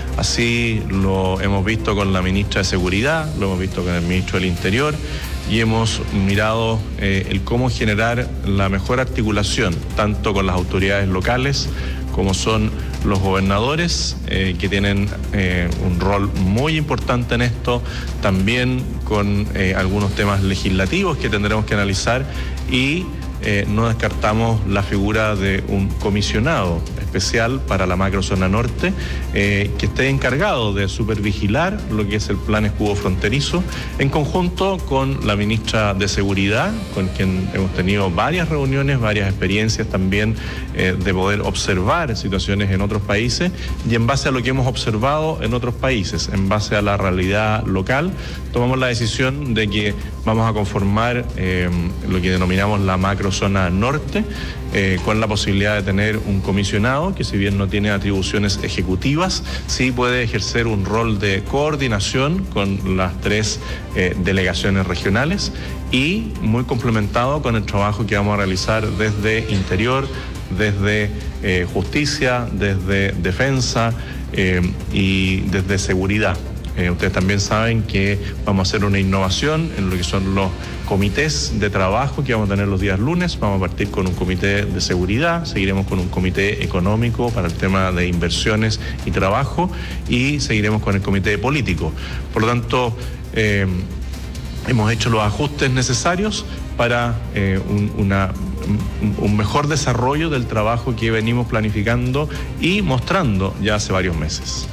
Así lo hemos visto con la ministra de Seguridad, lo hemos visto con el ministro del Interior y hemos mirado eh, el cómo generar la mejor articulación tanto con las autoridades locales como son los gobernadores, eh, que tienen eh, un rol muy importante en esto, también con eh, algunos temas legislativos que tendremos que analizar y eh, no descartamos la figura de un comisionado especial para la macrozona norte eh, que esté encargado de supervigilar lo que es el plan escudo fronterizo en conjunto con la ministra de Seguridad, con quien hemos tenido varias reuniones, varias experiencias también eh, de poder observar situaciones en otros países y en base a lo que hemos observado en otros países, en base a la realidad local, tomamos la decisión de que vamos a conformar eh, lo que denominamos la macrozona norte, Eh, con la posibilidad de tener un comisionado que si bien no tiene atribuciones ejecutivas, sí puede ejercer un rol de coordinación con las tres eh, delegaciones regionales y muy complementado con el trabajo que vamos a realizar desde Interior, desde eh, Justicia, desde Defensa eh, y desde Seguridad. Eh, ustedes también saben que vamos a hacer una innovación en lo que son los comités de trabajo que vamos a tener los días lunes. Vamos a partir con un comité de seguridad, seguiremos con un comité económico para el tema de inversiones y trabajo y seguiremos con el comité político. Por lo tanto, eh, hemos hecho los ajustes necesarios para eh, un, una, un, un mejor desarrollo del trabajo que venimos planificando y mostrando ya hace varios meses.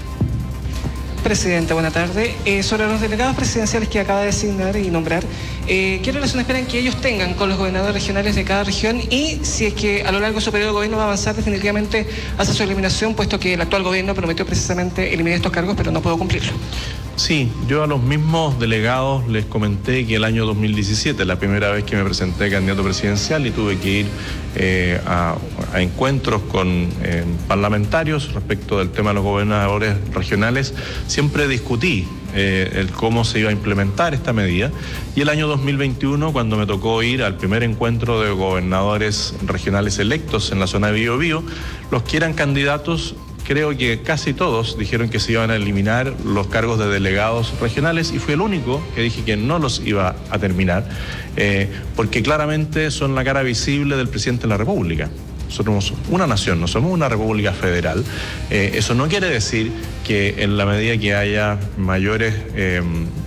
Presidente, buena tarde. Eh, sobre los delegados presidenciales que acaba de designar y nombrar, eh, ¿qué relación esperan que ellos tengan con los gobernadores regionales de cada región y si es que a lo largo de su periodo de gobierno va a avanzar definitivamente hacia su eliminación, puesto que el actual gobierno prometió precisamente eliminar estos cargos, pero no pudo cumplirlo? Sí, yo a los mismos delegados les comenté que el año dos mil diecisiete, la primera vez que me presenté candidato presidencial y tuve que ir eh, a, a encuentros con eh, parlamentarios respecto del tema de los gobernadores regionales, siempre discutí eh, el cómo se iba a implementar esta medida. Y el año dos mil veintiuno, cuando me tocó ir al primer encuentro de gobernadores regionales electos en la zona de Biobío, los que eran candidatos, creo que casi todos dijeron que se iban a eliminar los cargos de delegados regionales, y fui el único que dije que no los iba a terminar, eh, porque claramente son la cara visible del presidente de la República. Nosotros somos una nación, no somos una república federal. Eh, eso no quiere decir que en la medida que haya mayores, eh,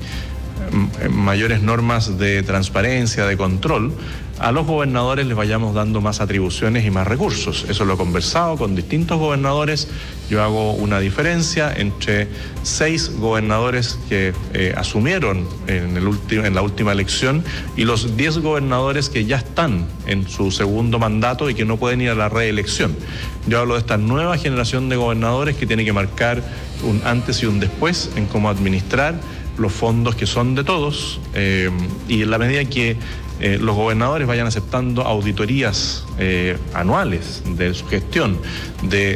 mayores normas de transparencia, de control, a los gobernadores les vayamos dando más atribuciones y más recursos. Eso lo he conversado con distintos gobernadores. Yo hago una diferencia entre seis gobernadores que eh, asumieron en, el ulti- en la última elección y los diez gobernadores que ya están en su segundo mandato y que no pueden ir a la reelección. Yo hablo de esta nueva generación de gobernadores que tiene que marcar un antes y un después en cómo administrar los fondos que son de todos, eh, y en la medida que Eh, los gobernadores vayan aceptando auditorías eh, anuales de su gestión, de,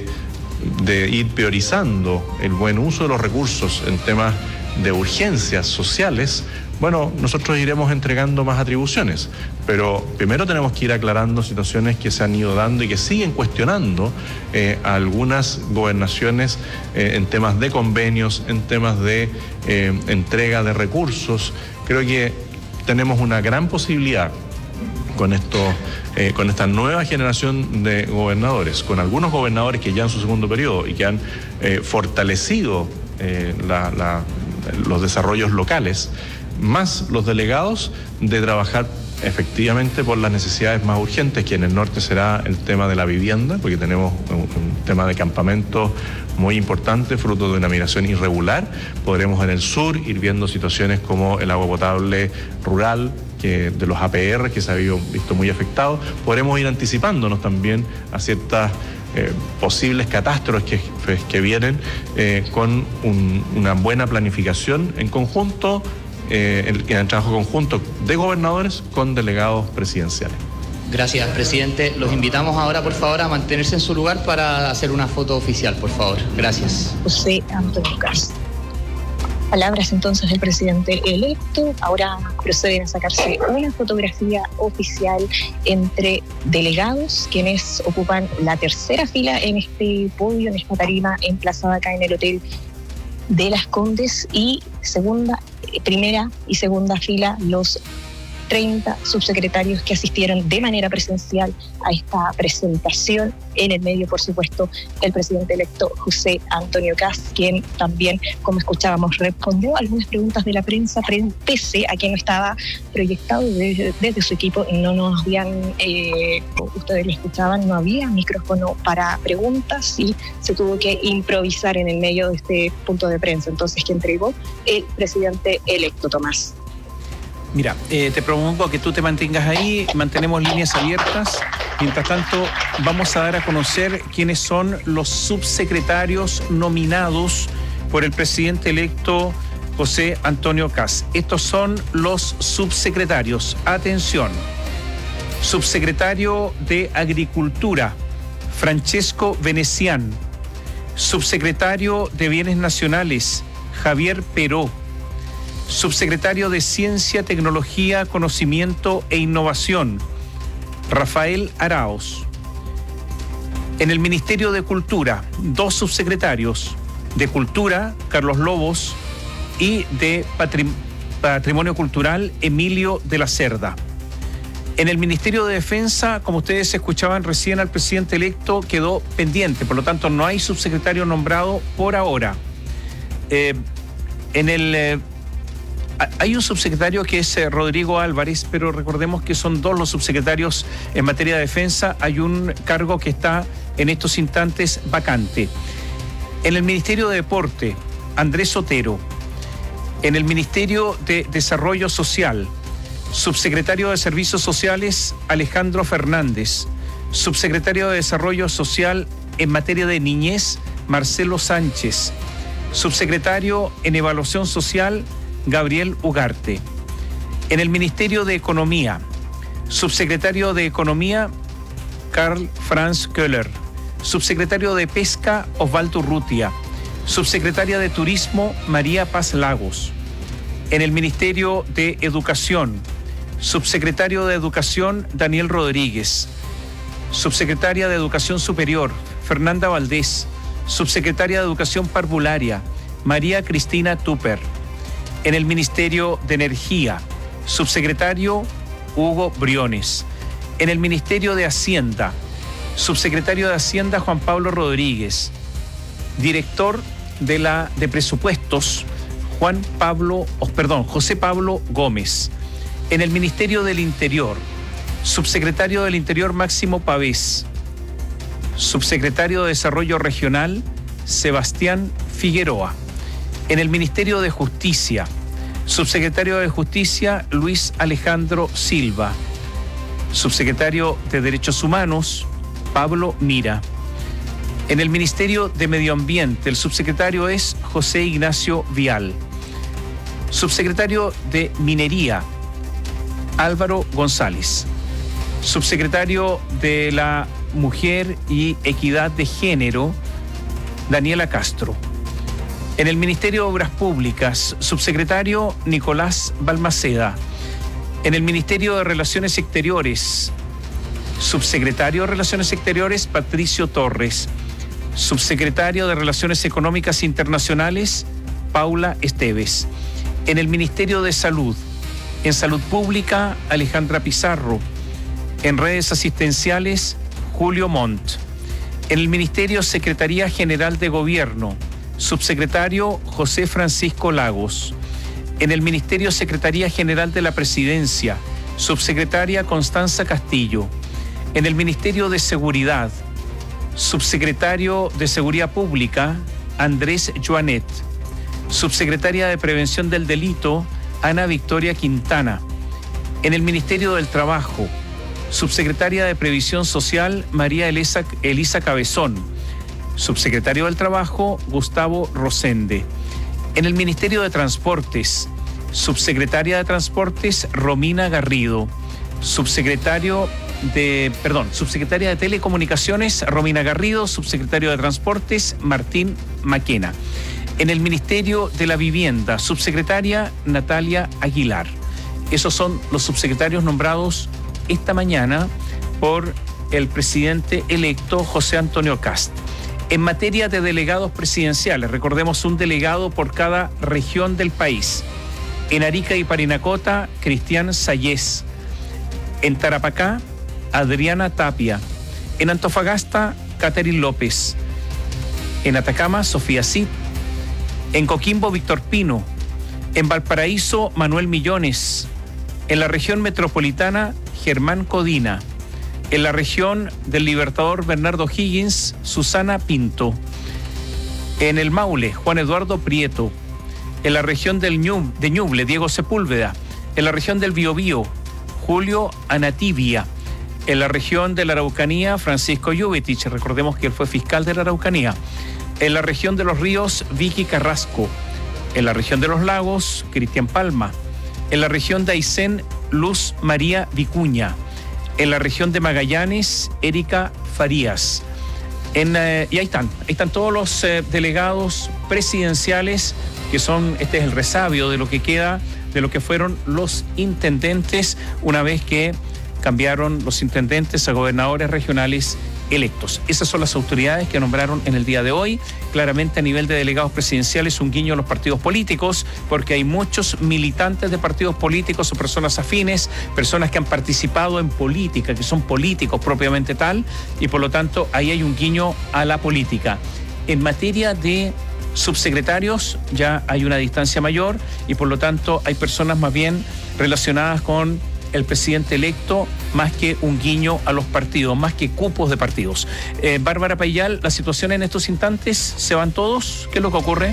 de ir priorizando el buen uso de los recursos en temas de urgencias sociales, bueno, nosotros iremos entregando más atribuciones, pero primero tenemos que ir aclarando situaciones que se han ido dando y que siguen cuestionando eh, a algunas gobernaciones eh, en temas de convenios, en temas de eh, entrega de recursos. Creo que tenemos una gran posibilidad con esto, eh, con esta nueva generación de gobernadores, con algunos gobernadores que ya en su segundo periodo y que han eh, fortalecido eh, la, la, los desarrollos locales, más los delegados, de trabajar efectivamente por las necesidades más urgentes, que en el norte será el tema de la vivienda, porque tenemos un, un tema de campamentos muy importante, fruto de una migración irregular. Podremos en el sur ir viendo situaciones como el agua potable rural, que de los A P R que se habían visto muy afectados. Podremos ir anticipándonos también a ciertas eh, posibles catástrofes que, que vienen eh, con un, una buena planificación en conjunto, eh, en, en el trabajo conjunto de gobernadores con delegados presidenciales. Gracias, presidente. Los invitamos ahora, por favor, a mantenerse en su lugar para hacer una foto oficial, por favor. Gracias. José Antonio Kast. Palabras entonces del presidente electo. Ahora proceden a sacarse una fotografía oficial entre delegados, quienes ocupan la tercera fila en este podio, en esta tarima emplazada acá en el Hotel de Las Condes, y segunda, primera y segunda fila los treinta subsecretarios que asistieron de manera presencial a esta presentación. En el medio, por supuesto, el presidente electo José Antonio Kast, quien también, como escuchábamos, respondió a algunas preguntas de la prensa, pese a que no estaba proyectado desde, desde su equipo. No nos habían, eh, ustedes lo escuchaban, no había micrófono para preguntas y se tuvo que improvisar en el medio de este punto de prensa. Entonces, ¿quién entregó? El presidente electo, Tomás. Mira, eh, te propongo que tú te mantengas ahí, mantenemos líneas abiertas. Mientras tanto, vamos a dar a conocer quiénes son los subsecretarios nominados por el presidente electo José Antonio Kast. Estos son los subsecretarios. Atención. Subsecretario de Agricultura, Francesco Venecián. Subsecretario de Bienes Nacionales, Javier Peró. Subsecretario de Ciencia, Tecnología, Conocimiento e Innovación, Rafael Araos. En el Ministerio de Cultura, dos subsecretarios: de Cultura, Carlos Lobos, y de Patrim- Patrimonio Cultural, Emilio de la Cerda. En el Ministerio de Defensa, como ustedes escuchaban recién al presidente electo, quedó pendiente, por lo tanto no hay subsecretario nombrado por ahora. Eh, en el... Eh, Hay un subsecretario que es eh, Rodrigo Álvarez, pero recordemos que son dos los subsecretarios en materia de defensa. Hay un cargo que está en estos instantes vacante. En el Ministerio de Deporte, Andrés Otero. En el Ministerio de Desarrollo Social, subsecretario de Servicios Sociales, Alejandro Fernández. Subsecretario de Desarrollo Social en materia de niñez, Marcelo Sánchez. Subsecretario en Evaluación Social, Gabriel Ugarte. En el Ministerio de Economía, subsecretario de Economía, Karl Franz Köhler. Subsecretario de Pesca, Osvaldo Urrutia. Subsecretaria de Turismo, María Paz Lagos. En el Ministerio de Educación, Subsecretario de Educación, Daniel Rodríguez. Subsecretaria de Educación Superior, Fernanda Valdés. Subsecretaria de Educación Parvularia, María Cristina Tupper. En el Ministerio de Energía, Subsecretario Hugo Briones. En el Ministerio de Hacienda, Subsecretario de Hacienda Juan Pablo Rodríguez. Director de la de Presupuestos, Juan Pablo, oh, perdón, José Pablo Gómez. En el Ministerio del Interior, Subsecretario del Interior Máximo Pavés. Subsecretario de Desarrollo Regional, Sebastián Figueroa. En el Ministerio de Justicia, Subsecretario de Justicia, Luis Alejandro Silva. Subsecretario de Derechos Humanos, Pablo Mira. En el Ministerio de Medio Ambiente, el subsecretario es José Ignacio Vial. Subsecretario de Minería, Álvaro González. Subsecretario de la Mujer y Equidad de Género, Daniela Castro. En el Ministerio de Obras Públicas, subsecretario Nicolás Balmaceda. En el Ministerio de Relaciones Exteriores, subsecretario de Relaciones Exteriores Patricio Torres. Subsecretario de Relaciones Económicas Internacionales, Paula Esteves. En el Ministerio de Salud, en Salud Pública, Alejandra Pizarro. En Redes Asistenciales, Julio Montt. En el Ministerio Secretaría General de Gobierno, subsecretario José Francisco Lagos. En el Ministerio Secretaría General de la Presidencia, subsecretaria Constanza Castillo. En el Ministerio de Seguridad, subsecretario de Seguridad Pública, Andrés Joanet. Subsecretaria de Prevención del Delito, Ana Victoria Quintana. En el Ministerio del Trabajo, subsecretaria de Previsión Social, María Elisa, Elisa Cabezón. Subsecretario del Trabajo, Gustavo Rosende. En el Ministerio de Transportes, subsecretaria de Transportes, Romina Garrido. Subsecretario de, perdón, subsecretaria de Telecomunicaciones, Romina Garrido. Subsecretario de Transportes, Martín Maquena. En el Ministerio de la Vivienda, subsecretaria Natalia Aguilar. Esos son los subsecretarios nombrados esta mañana por el presidente electo José Antonio Kast. En materia de delegados presidenciales, recordemos un delegado por cada región del país. En Arica y Parinacota, Cristian Sayés. En Tarapacá, Adriana Tapia. En Antofagasta, Catherine López. En Atacama, Sofía Cid. En Coquimbo, Víctor Pino. En Valparaíso, Manuel Millones. En la región metropolitana, Germán Codina. En la región del Libertador Bernardo Higgins, Susana Pinto. En el Maule, Juan Eduardo Prieto. En la región del Ñu, de Ñuble, Diego Sepúlveda. En la región del Biobío, Julio Anatibia. En la región de la Araucanía, Francisco Jubetich, recordemos que él fue fiscal de la Araucanía. En la región de los Ríos, Vicky Carrasco. En la región de los Lagos, Cristian Palma. En la región de Aysén, Luz María Vicuña. En la región de Magallanes, Erika Farías. En, eh, y ahí están, ahí están todos los eh, delegados presidenciales, que son, este es el resabio de lo que queda, de lo que fueron los intendentes, una vez que cambiaron los intendentes a gobernadores regionales electos. Esas son las autoridades que nombraron en el día de hoy. Claramente a nivel de delegados presidenciales un guiño a los partidos políticos, porque hay muchos militantes de partidos políticos o personas afines, personas que han participado en política, que son políticos propiamente tal, y por lo tanto ahí hay un guiño a la política. En materia de subsecretarios ya hay una distancia mayor y por lo tanto hay personas más bien relacionadas con el presidente electo, más que un guiño a los partidos, más que cupos de partidos. Eh, Bárbara Payal, la situación en estos instantes, ¿se van todos? ¿Qué es lo que ocurre?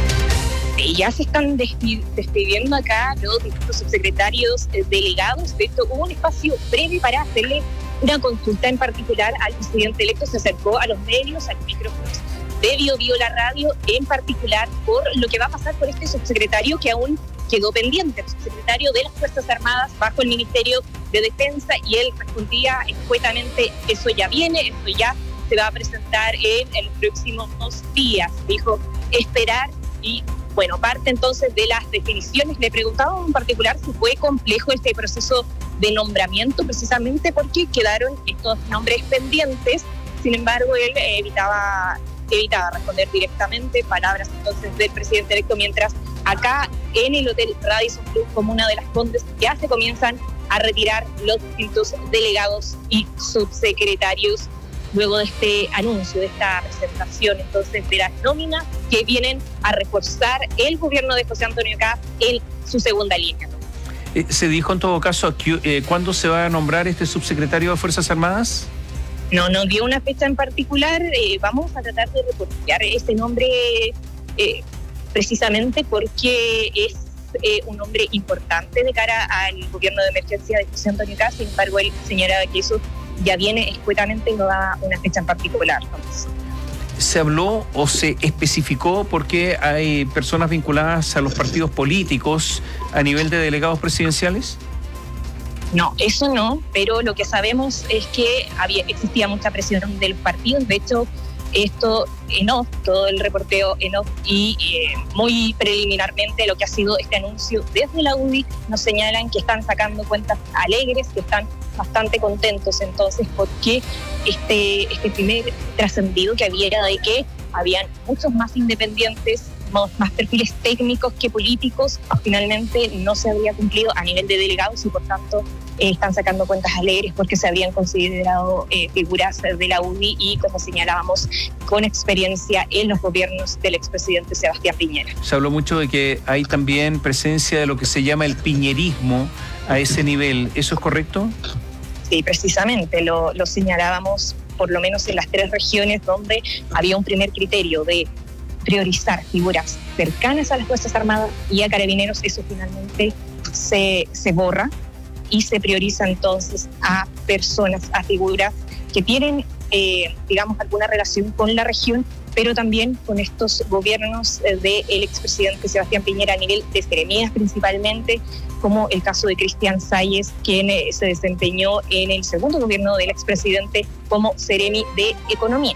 Ya se están despidiendo acá los distintos subsecretarios eh, delegados. De hecho, hubo un espacio breve para hacerle una consulta en particular al presidente electo. Se acercó a los medios, a los micrófonos de Bio Bio La Radio, en particular por lo que va a pasar con este subsecretario que aún quedó pendiente, el subsecretario de las Fuerzas Armadas bajo el Ministerio de Defensa, y él respondía escuetamente: eso ya viene, eso ya se va a presentar en, en los próximos días. Dijo esperar y, bueno, parte entonces de las definiciones. Le preguntaba en particular si fue complejo este proceso de nombramiento, precisamente porque quedaron estos nombres pendientes. Sin embargo, él evitaba, evitaba responder directamente, palabras entonces del presidente electo, mientras acá en el Hotel Radisson Blu, Comuna de Las Condes, ya se comienzan a retirar los distintos delegados y subsecretarios luego de este anuncio, de esta presentación entonces de las nóminas que vienen a reforzar el gobierno de José Antonio Kast en su segunda línea. Eh, ¿Se dijo en todo caso eh, cuándo se va a nombrar este subsecretario de Fuerzas Armadas? No, no dio una fecha en particular. Eh, vamos a tratar de reportear ese nombre eh, precisamente porque es eh, un nombre importante de cara al gobierno de emergencia de José Antonio Kast. Sin embargo, él señalaba que eso ya viene escuetamente y no da una fecha en particular. Entonces, ¿se habló o se especificó por qué hay personas vinculadas a los partidos políticos a nivel de delegados presidenciales? No, eso no, pero lo que sabemos es que había, existía mucha presión de los partidos. De hecho, esto en off, todo el reporteo en off y eh, muy preliminarmente lo que ha sido este anuncio desde la U D I nos señalan que están sacando cuentas alegres, que están bastante contentos entonces porque este, este primer trascendido que había era de que habían muchos más independientes, más, más perfiles técnicos que políticos, finalmente no se habría cumplido a nivel de delegados y por tanto eh, están sacando cuentas alegres porque se habrían considerado eh, figuras de la U D I y, como señalábamos, con experiencia en los gobiernos del expresidente Sebastián Piñera. Se habló mucho de que hay también presencia de lo que se llama el piñerismo a ese nivel. ¿Eso es correcto? Sí, precisamente, lo, lo señalábamos por lo menos en las tres regiones donde había un primer criterio de priorizar figuras cercanas a las Fuerzas Armadas y a Carabineros. Eso finalmente se, se borra y se prioriza entonces a personas, a figuras que tienen, eh, digamos, alguna relación con la región, pero también con estos gobiernos eh, del expresidente Sebastián Piñera a nivel de seremías principalmente, como el caso de Cristian Salles, quien eh, se desempeñó en el segundo gobierno del expresidente como seremi de Economía.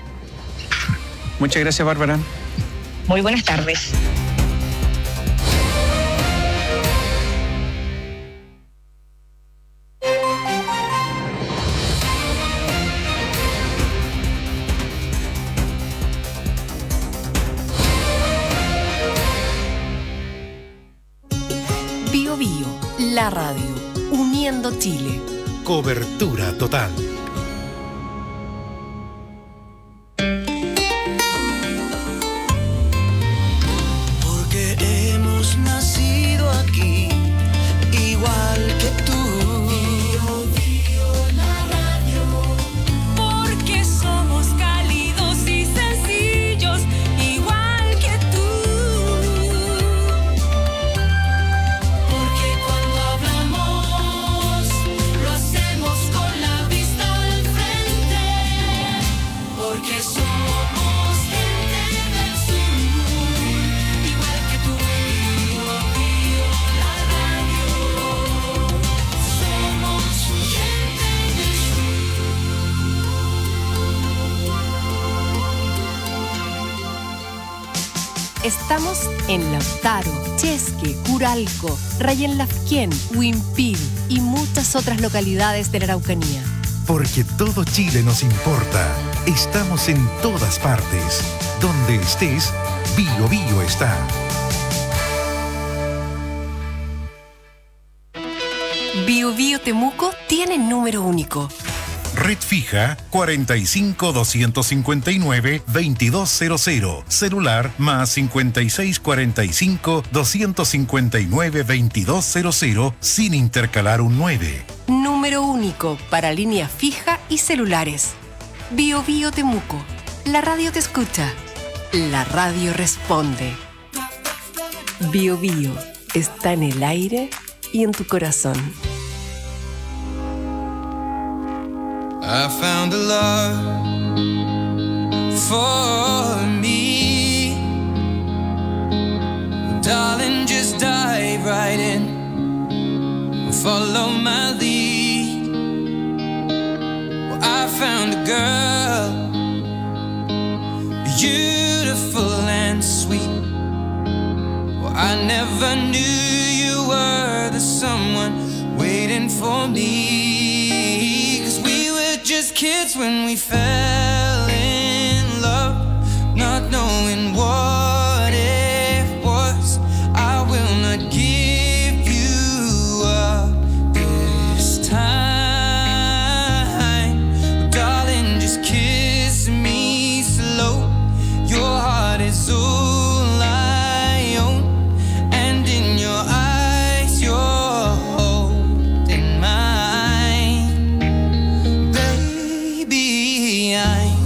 Muchas gracias, Bárbara. Muy buenas tardes. Bio Bio, la radio, uniendo Chile. Cobertura total. Porque hemos nacido aquí, igual que tú. Bio Bio, la radio. Porque somos cálidos y sencillos, igual que tú. Porque cuando hablamos, lo hacemos con la vista al frente. Porque somos gente del sur, igual que tú. Bio Bio, la radio. Somos gente del Estamos en Lautaro, Chesque, Curalco, Rayen Lafquén, Huimpil y muchas otras localidades de la Araucanía. Porque todo Chile nos importa. Estamos en todas partes. Donde estés, Bio Bio está. Bio Bio Temuco tiene número único. Red fija cuarenta y cinco, doscientos cincuenta y nueve, veintidós cero cero. Celular más cincuenta y seis, cuarenta y cinco, doscientos cincuenta y nueve, veintidós cero cero sin intercalar un nueve. Número único para línea fija y celulares. Bio Bio Temuco. La radio te escucha. La radio responde. Bio Bio está en el aire y en tu corazón. I found a love for me. Darling, just dive right in. Follow my lead. Well, I found a girl, beautiful and sweet. I never knew you were the someone waiting for me. Cause we were just kids when we fell in love, not knowing what it was. I will not give you up this time. Darling, just kiss me slow. Your heart is all I own, and in your eyes you're holding mine. Baby, I'm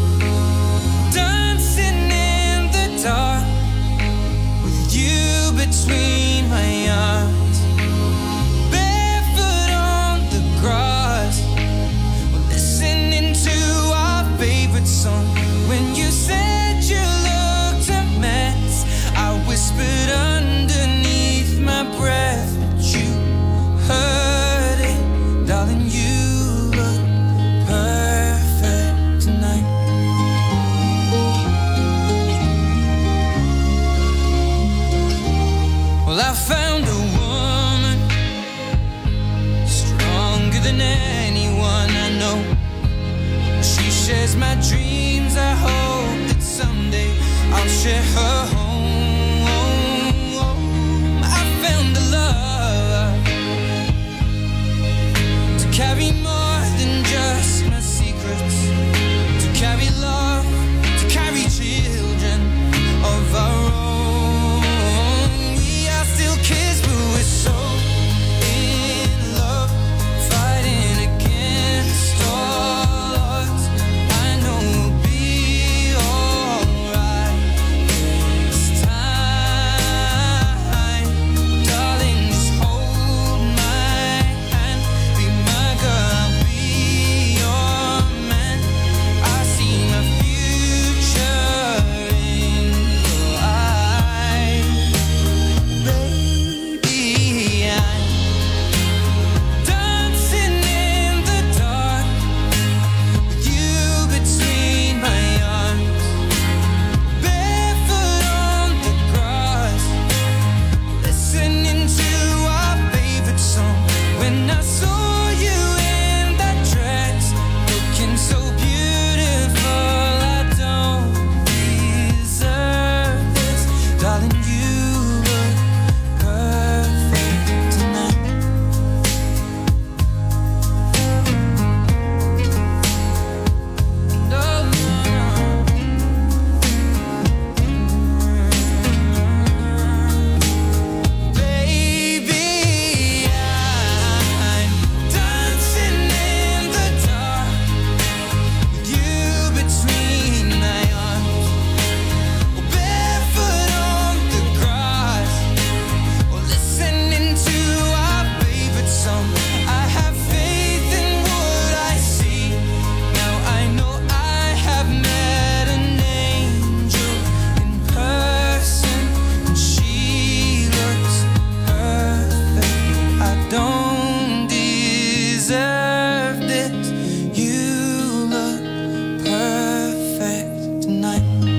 dancing in the dark with you between my arms, barefoot on the grass, we're listening to our favorite song. When you said you looked a mess, I whispered underneath my breath, but you heard it. Darling, you look perfect tonight. Well, I found a woman stronger than anyone I know. She shares my dreams. I hope that someday I'll share her home. I found a love to carry more than just my secrets, to carry love, to carry children of our own. We are still kids, but we're so in love, fighting against all odds. I know we'll be alright this time. Darling, just hold my hand, be my girl, I'll be your man. I see my future in your eyes. Baby, I'm dancing in the dark with you between my arms, barefoot on the grass, listening to our favorite song. When I saw you in that dress, looking so beautiful, I don't deserve this. Darling, you look perfect tonight. No, baby, I'm dancing in the dark with you between my arms, barefoot on the grass, or listening to our favorite song. I have faith in what I see. Now I know I have met an angel in person, and she looks perfect. I don't deserve this. You look perfect tonight.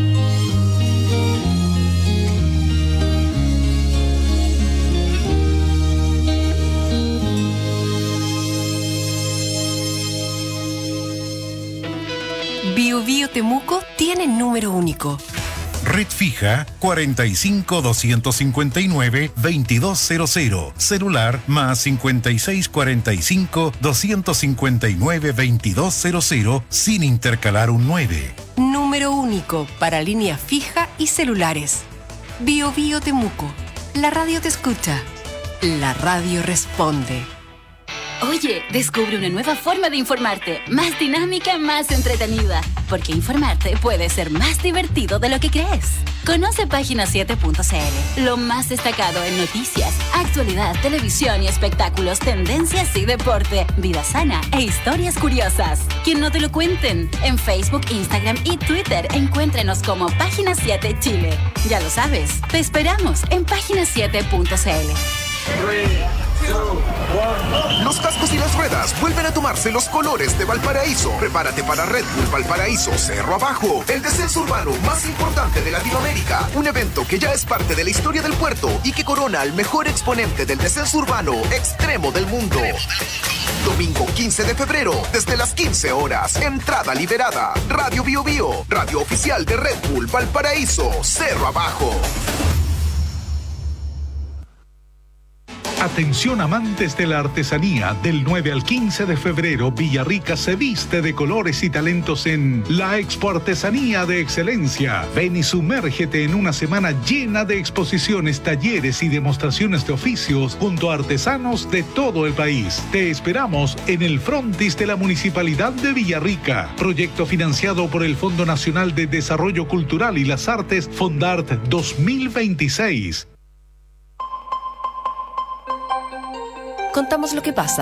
Bio Bio Temuco tiene número único. Red fija cuarenta y cinco, doscientos cincuenta y nueve, veintidós cero cero. Celular más cincuenta y seis, cuarenta y cinco, doscientos cincuenta y nueve, veintidós cero cero sin intercalar un nueve. Número único para línea fija y celulares. Bio Bio Temuco. La radio te escucha. La radio responde. Oye, descubre una nueva forma de informarte, más dinámica, más entretenida, porque informarte puede ser más divertido de lo que crees. Conoce página siete punto c l, lo más destacado en noticias, actualidad, televisión y espectáculos, tendencias y deporte, vida sana e historias curiosas. Que no te lo cuenten. En Facebook, Instagram y Twitter encuéntrenos como Página siete Chile. Ya lo sabes, te esperamos en página siete punto c l. Los cascos y las ruedas vuelven a tomarse los colores de Valparaíso. Prepárate para Red Bull Valparaíso Cerro Abajo, el descenso urbano más importante de Latinoamérica. Un evento que ya es parte de la historia del puerto y que corona al mejor exponente del descenso urbano extremo del mundo. Domingo quince de febrero, desde las quince horas. Entrada liberada. Radio Bio Bio, radio oficial de Red Bull Valparaíso Cerro Abajo. Atención amantes de la artesanía, del nueve al quince de febrero, Villarrica se viste de colores y talentos en la Expo Artesanía de Excelencia. Ven y sumérgete en una semana llena de exposiciones, talleres y demostraciones de oficios junto a artesanos de todo el país. Te esperamos en el frontis de la Municipalidad de Villarrica. Proyecto financiado por el Fondo Nacional de Desarrollo Cultural y las Artes, Fondart dos mil veintiséis. Contamos lo que pasa